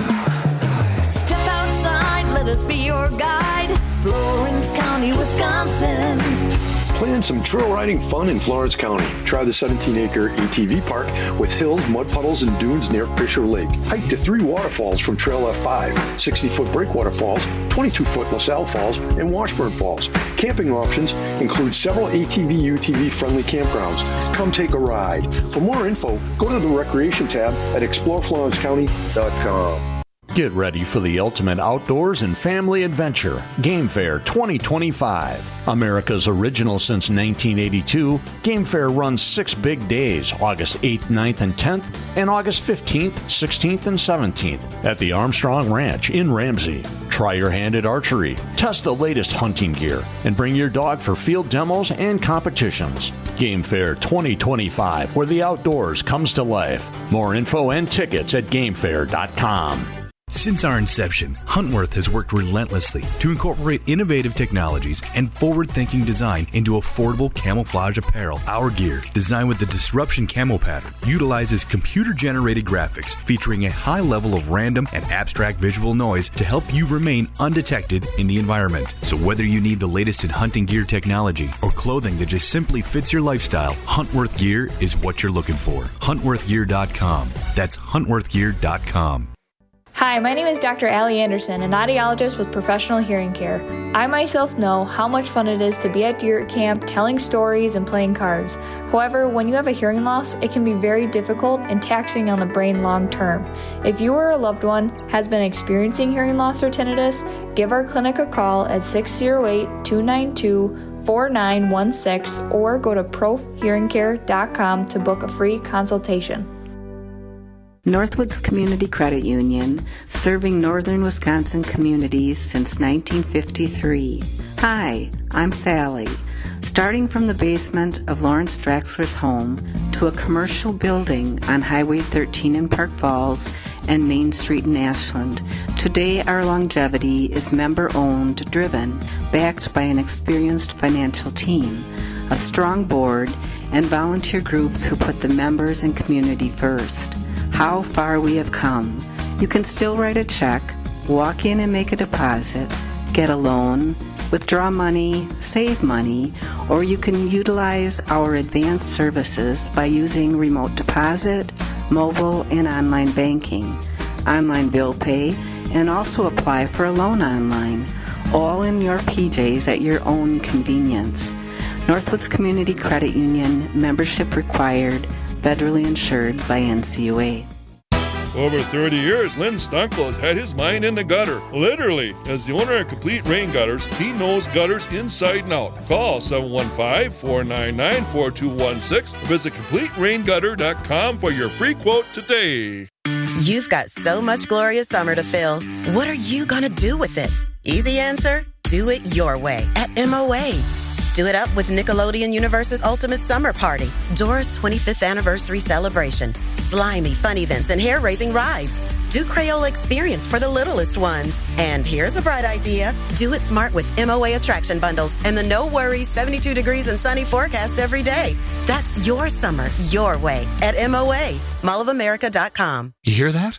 Step outside, let us be your guide. Florence County, Wisconsin. Plan some trail riding fun in Florence County. Try the seventeen acre A T V park with hills, mud puddles, and dunes near Fisher Lake. Hike to three waterfalls from Trail F five, sixty foot Breakwater Falls, twenty-two foot LaSalle Falls, and Washburn Falls. Camping options include several A T V U T V friendly campgrounds. Come take a ride. For more info, go to the Recreation tab at explore florence county dot com. Get ready for the ultimate outdoors and family adventure, Game Fair twenty twenty-five. America's original since nineteen eighty-two, Game Fair runs six big days, August eighth, ninth, and tenth, and August fifteenth, sixteenth, and seventeenth at the Armstrong Ranch in Ramsey. Try your hand at archery, test the latest hunting gear, and bring your dog for field demos and competitions. Game Fair twenty twenty-five, where the outdoors comes to life. More info and tickets at game fair dot com. Since our inception, Huntworth has worked relentlessly to incorporate innovative technologies and forward-thinking design into affordable camouflage apparel. Our gear, designed with the Disruption Camo pattern, utilizes computer-generated graphics featuring a high level of random and abstract visual noise to help you remain undetected in the environment. So whether you need the latest in hunting gear technology or clothing that just simply fits your lifestyle, Huntworth Gear is what you're looking for. huntworth gear dot com. That's huntworth gear dot com. Hi, my name is Doctor Allie Anderson, an audiologist with Professional Hearing Care. I myself know how much fun it is to be at deer camp, telling stories and playing cards. However, when you have a hearing loss, it can be very difficult and taxing on the brain long term. If you or a loved one has been experiencing hearing loss or tinnitus, give our clinic a call at six oh eight, two nine two, four nine one six or go to prof hearing care dot com to book a free consultation. Northwoods Community Credit Union, serving northern Wisconsin communities since nineteen fifty-three. Hi, I'm Sally. Starting from the basement of Lawrence Draxler's home to a commercial building on Highway thirteen in Park Falls and Main Street in Ashland, today our longevity is member-owned, driven, backed by an experienced financial team, a strong board, and volunteer groups who put the members and community first. How far we have come. You can still write a check, walk in and make a deposit, get a loan, withdraw money, save money, or you can utilize our advanced services by using remote deposit, mobile, and online banking, online bill pay, and also apply for a loan online, all in your P Js at your own convenience. Northwoods Community Credit Union, membership required, federally insured by N C U A. Over thirty years, Lynn Stunklo has had his mind in the gutter. Literally. As the owner of Complete Rain Gutters, he knows gutters inside and out. Call seven one five, four nine nine, four two one six or visit complete rain gutter dot com for your free quote today. You've got so much glorious summer to fill. What are you going to do with it? Easy answer, do it your way at M O A. Do it up with Nickelodeon Universe's Ultimate Summer Party, Dora's twenty-fifth anniversary celebration, slimy fun events and hair-raising rides. Do Crayola Experience for the littlest ones. And here's a bright idea. Do it smart with M O A attraction bundles and the no worries seventy-two degrees and sunny forecast every day. That's your summer, your way at M O A, mall of america dot com. You hear that?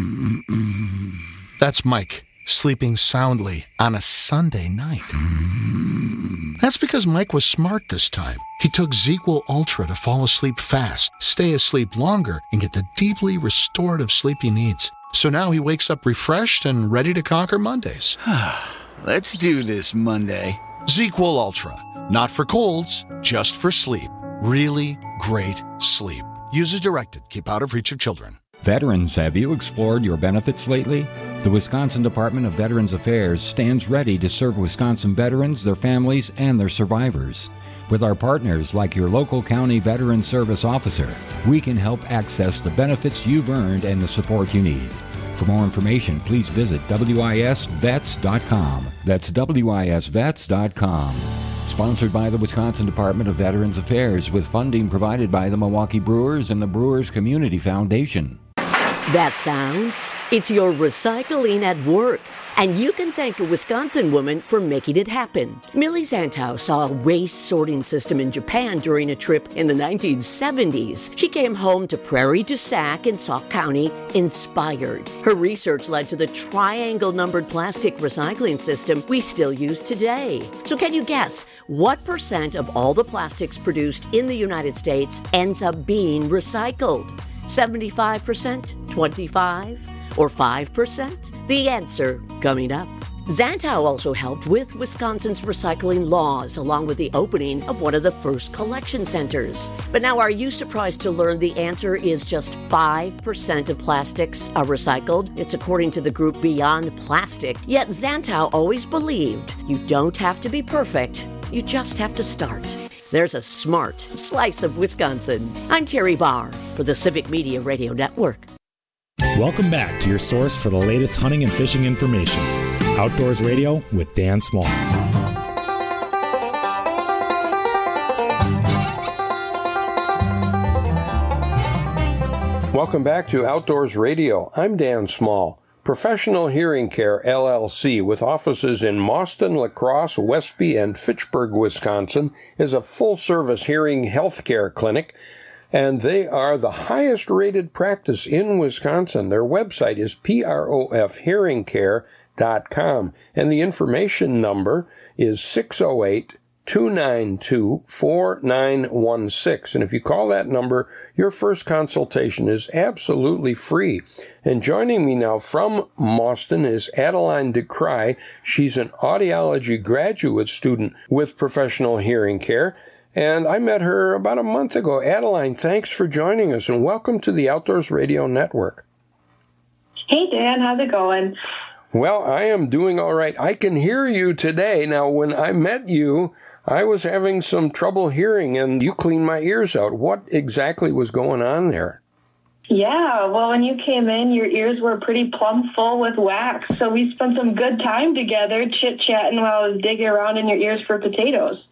That's Mike, sleeping soundly on a Sunday night. That's because Mike was smart this time. He took ZzzQuil Ultra to fall asleep fast, stay asleep longer, and get the deeply restorative sleep he needs. So now he wakes up refreshed and ready to conquer Mondays. Let's do this Monday. ZzzQuil Ultra. Not for colds, just for sleep. Really great sleep. Use as directed. Keep out of reach of children. Veterans, have you explored your benefits lately? The Wisconsin Department of Veterans Affairs stands ready to serve Wisconsin veterans, their families, and their survivors. With our partners like your local county veteran service officer, we can help access the benefits you've earned and the support you need. For more information, please visit W I S vets dot com. That's W I S vets dot com. Sponsored by the Wisconsin Department of Veterans Affairs with funding provided by the Milwaukee Brewers and the Brewers Community Foundation. That sound? It's your recycling at work. And you can thank a Wisconsin woman for making it happen. Millie Zantow saw a waste sorting system in Japan during a trip in the nineteen seventies. She came home to Prairie du Sac in Sauk County inspired. Her research led to the triangle-numbered plastic recycling system we still use today. So can you guess what percent of all the plastics produced in the United States ends up being recycled? seventy-five percent? twenty-five? Or five percent? The answer coming up. Zantow also helped with Wisconsin's recycling laws, along with the opening of one of the first collection centers. But now, are you surprised to learn the answer is just five percent of plastics are recycled? It's according to the group Beyond Plastic. Yet Zantow always believed you don't have to be perfect, you just have to start. There's a smart slice of Wisconsin. I'm Terry Barr for the Civic Media Radio Network. Welcome back to your source for the latest hunting and fishing information. Outdoors Radio with Dan Small. Welcome back to Outdoors Radio. I'm Dan Small. Professional Hearing Care, L L C, with offices in Mauston, La Crosse, Westby, and Fitchburg, Wisconsin, is a full-service hearing health care clinic, and they are the highest-rated practice in Wisconsin. Their website is prof hearing care dot com, and the information number is six oh eight, two nine two, four nine one six. And if you call that number, your first consultation is absolutely free. And joining me now from Mauston is Adeline DeCry. She's an audiology graduate student with Professional Hearing Care, and I met her about a month ago. Adeline, thanks for joining us, and welcome to the Outdoors Radio Network. Hey, Dan. How's it going? Well, I am doing all right. I can hear you today. Now, when I met you, I was having some trouble hearing, and you cleaned my ears out. What exactly was going on there? Yeah, well, when you came in, your ears were pretty plumb full with wax, so we spent some good time together chit-chatting while I was digging around in your ears for potatoes.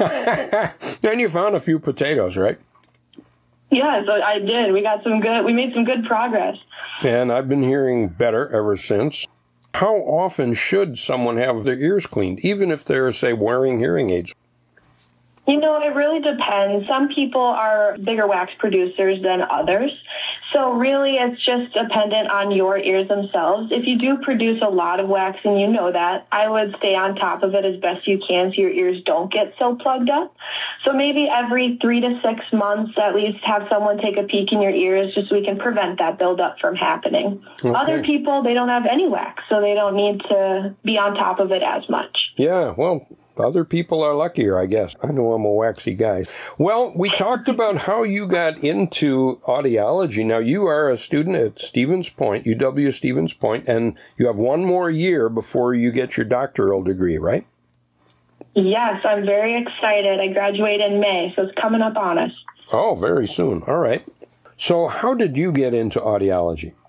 And you found a few potatoes, right? Yeah, so I did. We got some good, we made some good progress. And I've been hearing better ever since. How often should someone have their ears cleaned, even if they're, say, wearing hearing aids? You know, it really depends. Some people are bigger wax producers than others. So really, it's just dependent on your ears themselves. If you do produce a lot of wax and you know that, I would stay on top of it as best you can so your ears don't get so plugged up. So maybe every three to six months, at least have someone take a peek in your ears just so we can prevent that buildup from happening. Okay. Other people, they don't have any wax, so they don't need to be on top of it as much. Yeah, well, other people are luckier, I guess. I know I'm a waxy guy. Well, we talked about how you got into audiology. Now, you are a student at Stevens Point, U W Stevens Point, and you have one more year before you get your doctoral degree, right? Yes, I'm very excited. I graduate in May, so it's coming up on us. Oh, very soon. All right. So how did you get into audiology?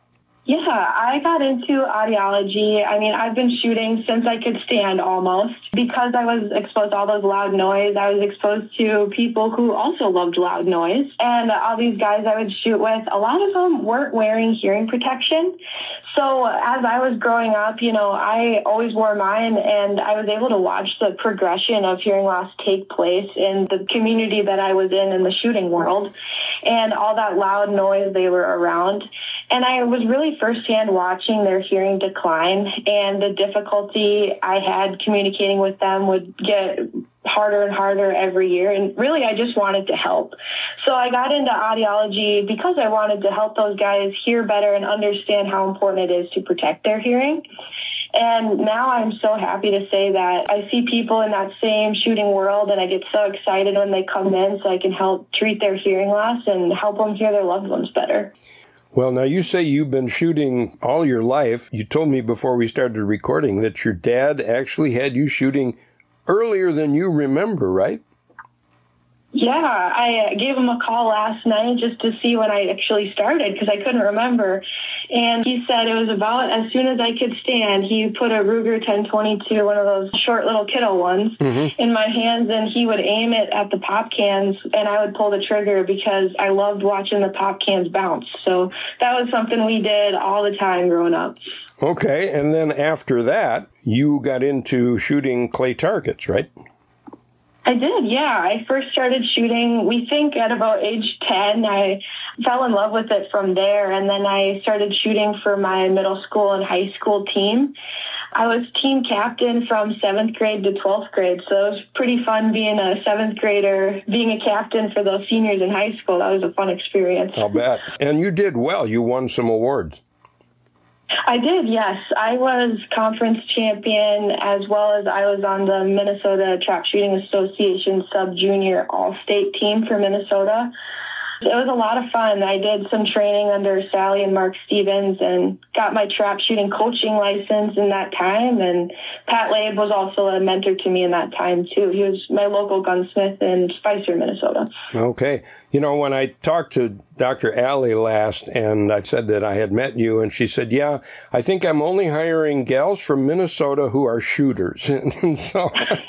Yeah, I got into audiology. I mean, I've been shooting since I could stand almost. Because I was exposed to all those loud noise, I was exposed to people who also loved loud noise. And all these guys I would shoot with, a lot of them weren't wearing hearing protection. So as I was growing up, you know, I always wore mine, and I was able to watch the progression of hearing loss take place in the community that I was in in the shooting world, and all that loud noise they were around. And I was really firsthand watching their hearing decline, and the difficulty I had communicating with them would get harder and harder every year. And really, I just wanted to help. So I got into audiology because I wanted to help those guys hear better and understand how important it is to protect their hearing. And now I'm so happy to say that I see people in that same shooting world, and I get so excited when they come in so I can help treat their hearing loss and help them hear their loved ones better. Well, now you say you've been shooting all your life. You told me before we started recording that your dad actually had you shooting earlier than you remember, right? Yeah, I gave him a call last night just to see when I actually started because I couldn't remember. And he said it was about as soon as I could stand. He put a Ruger ten twenty-two, one of those short little kiddo ones, mm-hmm. in my hands, and he would aim it at the pop cans, and I would pull the trigger because I loved watching the pop cans bounce. So that was something we did all the time growing up. Okay, and then after that, you got into shooting clay targets, right? I did, yeah. I first started shooting, we think, at about age ten. I fell in love with it from there, and then I started shooting for my middle school and high school team. I was team captain from seventh grade to twelfth grade, so it was pretty fun being a seventh grader, being a captain for those seniors in high school. That was a fun experience. I'll bet. And you did well. You won some awards. I did, yes. I was conference champion, as well as I was on the Minnesota Trap Shooting Association sub-junior all-state team for Minnesota. It was a lot of fun. I did some training under Sally and Mark Stevens and got my trap shooting coaching license in that time. And Pat Labe was also a mentor to me in that time, too. He was my local gunsmith in Spicer, Minnesota. Okay. You know, when I talked to Doctor Alley last, and I said that I had met you, and she said, yeah, I think I'm only hiring gals from Minnesota who are shooters. And so,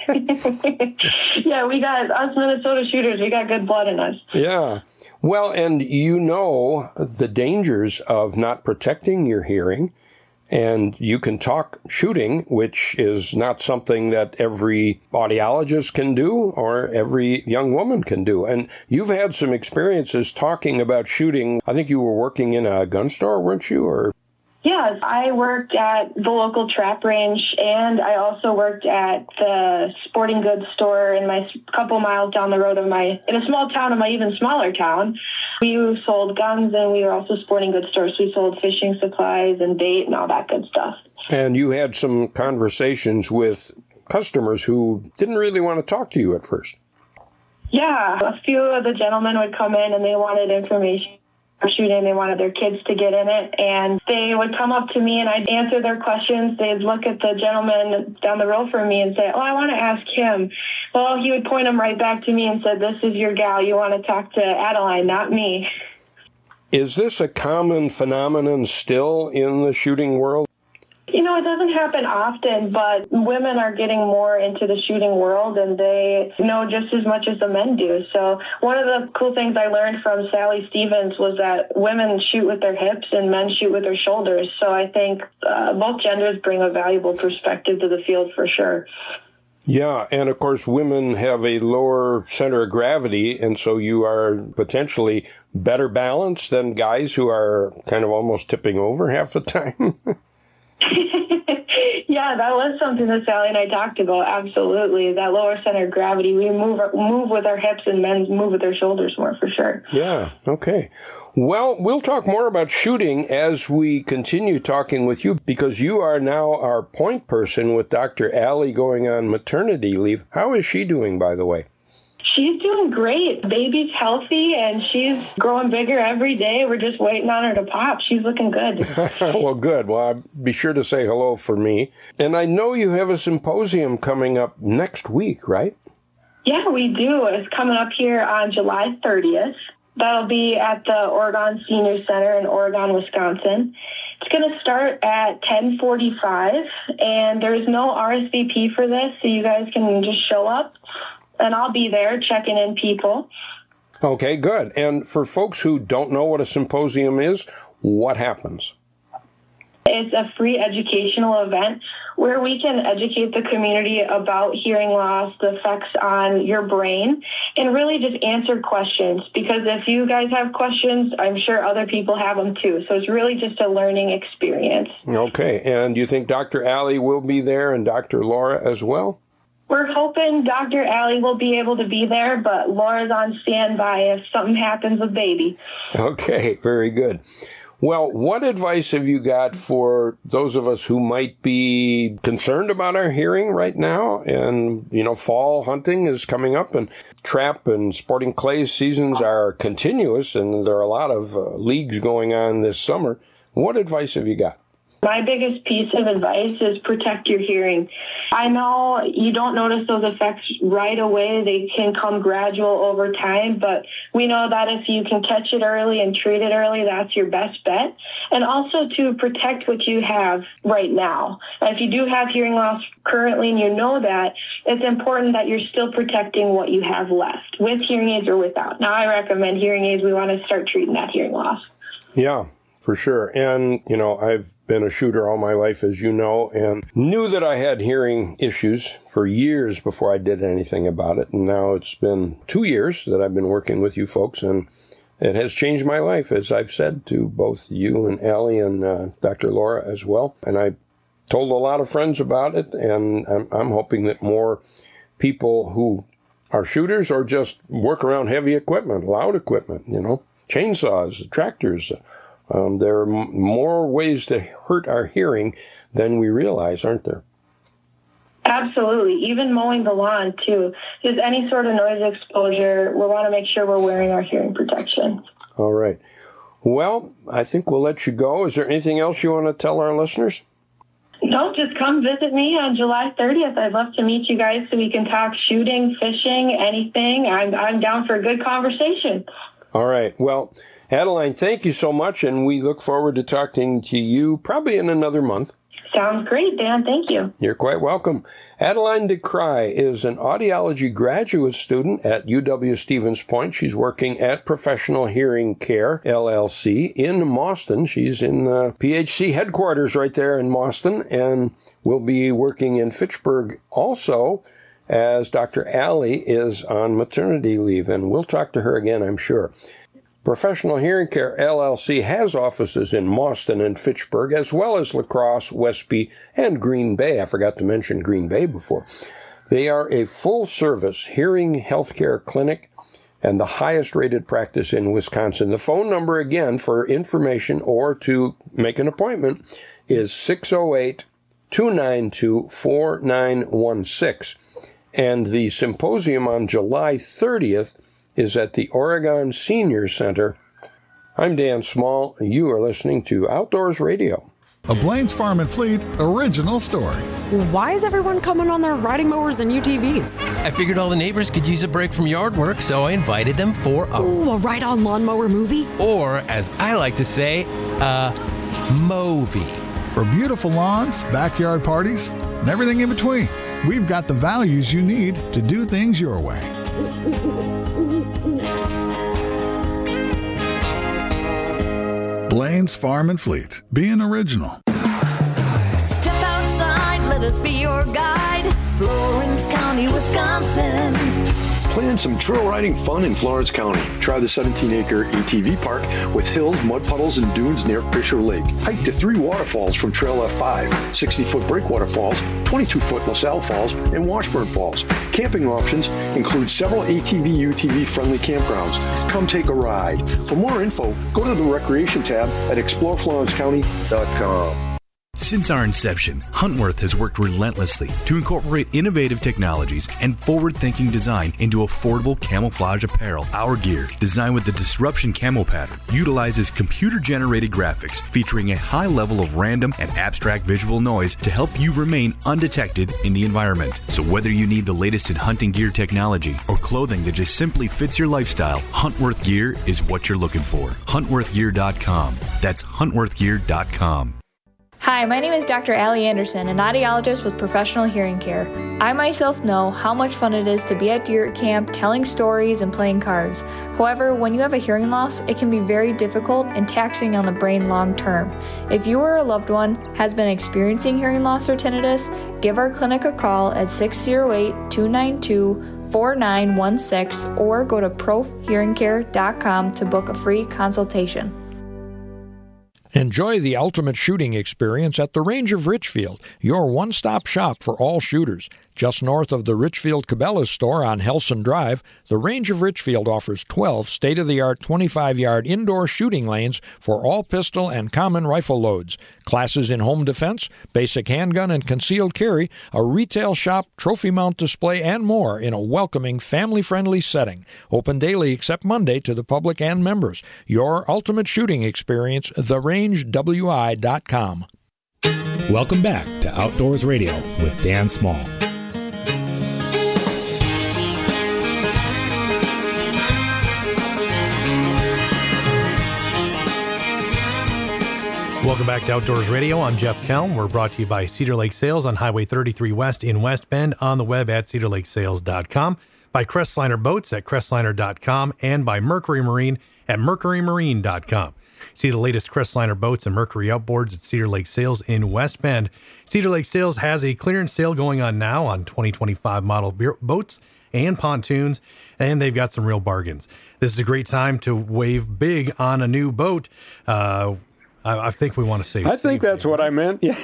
yeah, we got us Minnesota shooters. We got good blood in us. Yeah. Well, and you know the dangers of not protecting your hearing, and you can talk shooting, which is not something that every audiologist can do or every young woman can do. And you've had some experiences talking about shooting. I think you were working in a gun store, weren't you? Or Yes, I worked at the local trap range, and I also worked at the sporting goods store in my couple miles down the road of my, in a small town of my even smaller town. We sold guns, and we were also sporting goods stores. We sold fishing supplies and bait and all that good stuff. And you had some conversations with customers who didn't really want to talk to you at first. Yeah, a few of the gentlemen would come in, and they wanted information. Shooting, they wanted their kids to get in it, and they would come up to me and I'd answer their questions. They'd look at the gentleman down the road from me and say, oh, I want to ask him. Well, he would point them right back to me and said, this is your gal. You want to talk to Adeline, not me. Is this a common phenomenon still in the shooting world? You know, it doesn't happen often, but women are getting more into the shooting world, and they know just as much as the men do. So one of the cool things I learned from Sally Stevens was that women shoot with their hips and men shoot with their shoulders. So I think uh, both genders bring a valuable perspective to the field for sure. Yeah, and of course women have a lower center of gravity, and so you are potentially better balanced than guys who are kind of almost tipping over half the time. Yeah, that was something that Sally and I talked about. Absolutely. That lower center of gravity. We move move with our hips, and men move with their shoulders more for sure. Yeah, okay. Well, we'll talk more about shooting as we continue talking with you, because you are now our point person with Doctor Alley going on maternity leave. How is she doing, by the way? She's doing great. Baby's healthy, and she's growing bigger every day. We're just waiting on her to pop. She's looking good. Well, good. Well, I'll be sure to say hello for me. And I know you have a symposium coming up next week, right? Yeah, we do. It's coming up here on July thirtieth. That'll be at the Oregon Senior Center in Oregon, Wisconsin. It's going to start at ten forty-five, and there's no R S V P for this, so you guys can just show up, and I'll be there checking in people. Okay, good. And for folks who don't know what a symposium is, what happens? It's a free educational event where we can educate the community about hearing loss, the effects on your brain, and really just answer questions. Because if you guys have questions, I'm sure other people have them too. So it's really just a learning experience. Okay. And you think Doctor Allie will be there and Doctor Laura as well? We're hoping Doctor Allie will be able to be there, but Laura's on standby if something happens with baby. Okay, very good. Well, what advice have you got for those of us who might be concerned about our hearing right now? And, you know, fall hunting is coming up, and trap and sporting clays seasons are continuous, and there are a lot of uh, leagues going on this summer. What advice have you got? My biggest piece of advice is protect your hearing. I know you don't notice those effects right away. They can come gradual over time, but we know that if you can catch it early and treat it early, that's your best bet. And also to protect what you have right now. If you do have hearing loss currently and you know that, it's important that you're still protecting what you have left, with hearing aids or without. Now, I recommend hearing aids. We want to start treating that hearing loss. Yeah, for sure. And, you know, I've been a shooter all my life, as you know, and knew that I had hearing issues for years before I did anything about it. And now it's been two years that I've been working with you folks, and it has changed my life, as I've said to both you and Allie and uh, Doctor Laura as well. And I told a lot of friends about it, and I'm, I'm hoping that more people who are shooters or just work around heavy equipment, loud equipment, you know, chainsaws, tractors, Um, there are m- more ways to hurt our hearing than we realize, aren't there? Absolutely. Even mowing the lawn, too. Just any sort of noise exposure, we want to make sure we're wearing our hearing protection. All right. Well, I think we'll let you go. Is there anything else you want to tell our listeners? No, just come visit me on July thirtieth. I'd love to meet you guys so we can talk shooting, fishing, anything. I'm, I'm down for a good conversation. All right. Well, Adeline, thank you so much, and we look forward to talking to you probably in another month. Sounds great, Dan. Thank you. You're quite welcome. Adeline DeCry is an audiology graduate student at U W-Stevens Point. She's working at Professional Hearing Care, L L C, in Mauston. She's in the P H C headquarters right there in Mauston, and will be working in Fitchburg also, as Doctor Allie is on maternity leave, and we'll talk to her again, I'm sure. Professional Hearing Care, L L C, has offices in Mauston and Fitchburg, as well as La Crosse, Westby, and Green Bay. I forgot to mention Green Bay before. They are a full-service hearing healthcare clinic and the highest-rated practice in Wisconsin. The phone number, again, for information or to make an appointment is six oh eight, two nine two, four nine one six. And the symposium on July thirtieth is at the Oregon Senior Center. I'm Dan Small. You are listening to Outdoors Radio. A Blaine's Farm and Fleet original story. Why is everyone coming on their riding mowers and U T Vs? I figured all the neighbors could use a break from yard work, so I invited them for a... Ooh, a ride-on lawnmower movie? Or, as I like to say, a movie. For beautiful lawns, backyard parties, and everything in between, we've got the values you need to do things your way. Blaine's Farm and Fleet, being original. Step outside, let us be your guide. Florence County, Wisconsin. Plan some trail riding fun in Florence County. Try the seventeen acre A T V park with hills, mud puddles, and dunes near Fisher Lake. Hike to three waterfalls from Trail F five, sixty foot Breakwater Falls, twenty-two foot LaSalle Falls, and Washburn Falls. Camping options include several A T V U T V friendly campgrounds. Come take a ride. For more info, go to the Recreation tab at explore florence county dot com. Since our inception, Huntworth has worked relentlessly to incorporate innovative technologies and forward-thinking design into affordable camouflage apparel. Our gear, designed with the Disruption Camo pattern, utilizes computer-generated graphics featuring a high level of random and abstract visual noise to help you remain undetected in the environment. So whether you need the latest in hunting gear technology or clothing that just simply fits your lifestyle, Huntworth Gear is what you're looking for. Huntworth Gear dot com. That's Huntworth Gear dot com. Hi, my name is Doctor Allie Anderson, an audiologist with Professional Hearing Care. I myself know how much fun it is to be at deer camp telling stories and playing cards. However, when you have a hearing loss, it can be very difficult and taxing on the brain long term. If you or a loved one has been experiencing hearing loss or tinnitus, give our clinic a call at six oh eight, two nine two, four nine one six or go to prof hearing care dot com to book a free consultation. Enjoy the ultimate shooting experience at the Range of Richfield, your one-stop shop for all shooters. Just north of the Richfield Cabela's store on Helson Drive, the Range of Richfield offers twelve state-of-the-art twenty-five-yard indoor shooting lanes for all pistol and common rifle loads, classes in home defense, basic handgun and concealed carry, a retail shop, trophy mount display, and more in a welcoming, family-friendly setting. Open daily except Monday to the public and members. Your ultimate shooting experience, the range w i dot com. Welcome back to Outdoors Radio with Dan Small. Welcome back to Outdoors Radio. I'm Jeff Kelm. We're brought to you by Cedar Lake Sales on Highway thirty-three West in West Bend, on the web at cedar lake sales dot com, by Crestliner Boats at crestliner dot com, and by Mercury Marine at mercury marine dot com. See the latest Crestliner boats and Mercury outboards at Cedar Lake Sales in West Bend. Cedar Lake Sales has a clearance sale going on now on twenty twenty-five model boats and pontoons, and they've got some real bargains. This is a great time to wave big on a new boat. Uh, I, I think we want to save. I think that's big. What I meant. Yeah.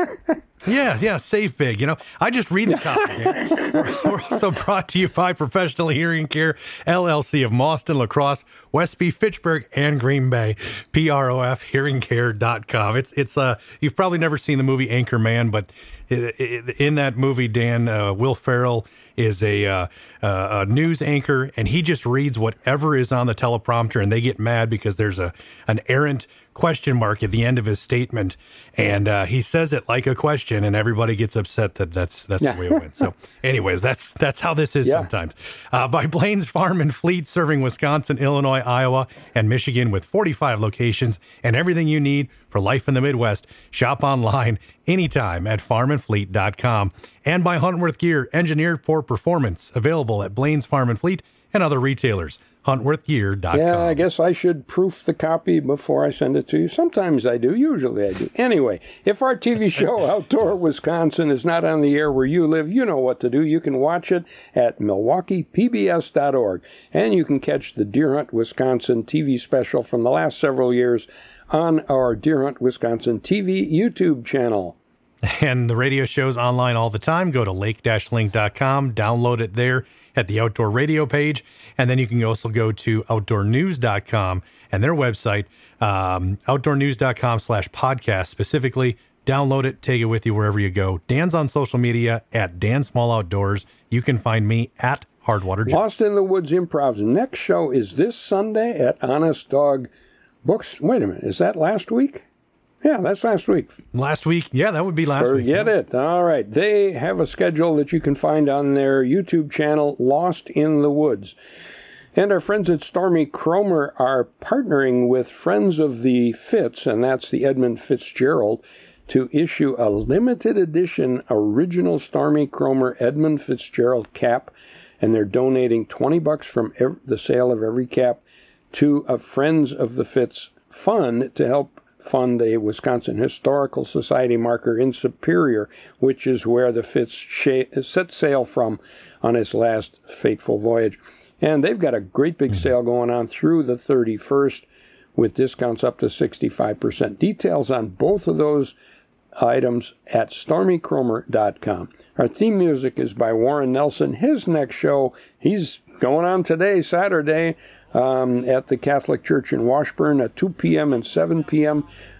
Yeah, yeah, save big. You know, I just read the copy. we're, we're also brought to you by Professional Hearing Care, L L C of Mauston, La Crosse, Westby, Fitchburg, and Green Bay. P R O F hearing care dot com. It's, it's, uh, you've probably never seen the movie Anchorman, but it, it, in that movie, Dan, uh, Will Ferrell is a, uh, uh, a news anchor, and he just reads whatever is on the teleprompter, and they get mad because there's a an errant question mark at the end of his statement, and uh, he says it like a question, and everybody gets upset that that's that's yeah. the way it went. So, anyways, that's that's how this is yeah. sometimes. Uh, by Blaine's Farm and Fleet, serving Wisconsin, Illinois, Iowa, and Michigan with forty-five locations and everything you need for life in the Midwest. Shop online anytime at farm and fleet dot com. And by Huntworth Gear, engineered for performance, available at Blaine's Farm and Fleet and other retailers. Huntworth Gear dot com. Yeah, I guess I should proof the copy before I send it to you. Sometimes I do. Usually I do. Anyway, if our T V show Outdoor Wisconsin is not on the air where you live, you know what to do. You can watch it at milwaukee p b s dot org. And you can catch the Deer Hunt Wisconsin T V special from the last several years on our Deer Hunt Wisconsin T V YouTube channel. And the radio show's online all the time. Go to lake dash link dot com, download it there at the Outdoor Radio page, and then you can also go to outdoor news dot com and their website, um, outdoor news dot com slash podcast specifically. Download it, take it with you wherever you go. Dan's on social media at Dan Small Outdoors. You can find me at Hardwater Jeff. Lost in the Woods Improv's next show is this Sunday at Honest Dog Books. Wait a minute, is that last week? Yeah, that's last week. Last week? Yeah, that would be last Forget week. Forget it. All right. They have a schedule that you can find on their YouTube channel, Lost in the Woods. And our friends at Stormy Kromer are partnering with Friends of the Fitz, and that's the Edmund Fitzgerald, to issue a limited edition original Stormy Kromer Edmund Fitzgerald cap. And they're donating twenty bucks from every, the sale of every cap to a Friends of the Fitz fund to help fund a Wisconsin Historical Society marker in Superior, which is where the Fitz sh- set sail from on his last fateful voyage. And they've got a great big sale going on through the thirty-first with discounts up to sixty-five percent. Details on both of those items at stormy kromer dot com. Our theme music is by Warren Nelson. His next show, he's going on today, Saturday, Um, at the Catholic Church in Washburn at two p.m. and seven p.m.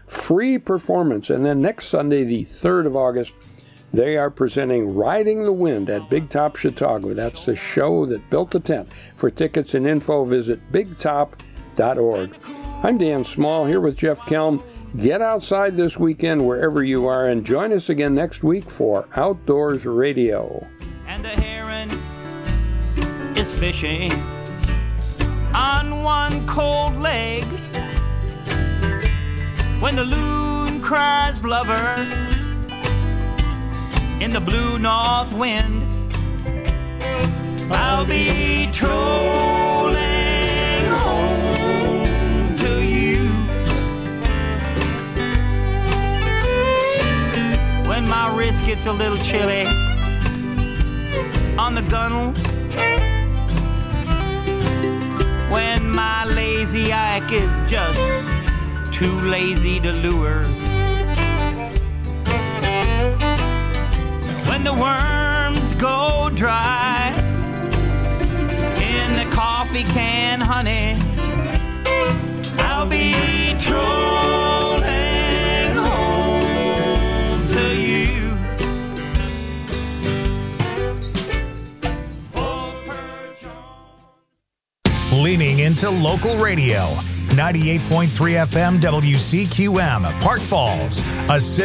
free performance. And then next Sunday, the third of August, they are presenting Riding the Wind at Big Top Chautauqua. That's the show that built the tent. For tickets and info, visit big top dot org. I'm Dan Small here with Jeff Kelm. Get outside this weekend wherever you are and join us again next week for Outdoors Radio. And the heron is fishing on one cold leg when the loon cries lover in the blue north wind. I'll be trolling home to you when my wrist gets a little chilly on the gunnel, when my lazy Ike is just too lazy to lure, when the worms go dry in the coffee can, honey, I'll be trolling home to you. Leaning into local radio, ninety-eight point three F M W C Q M, Park Falls, a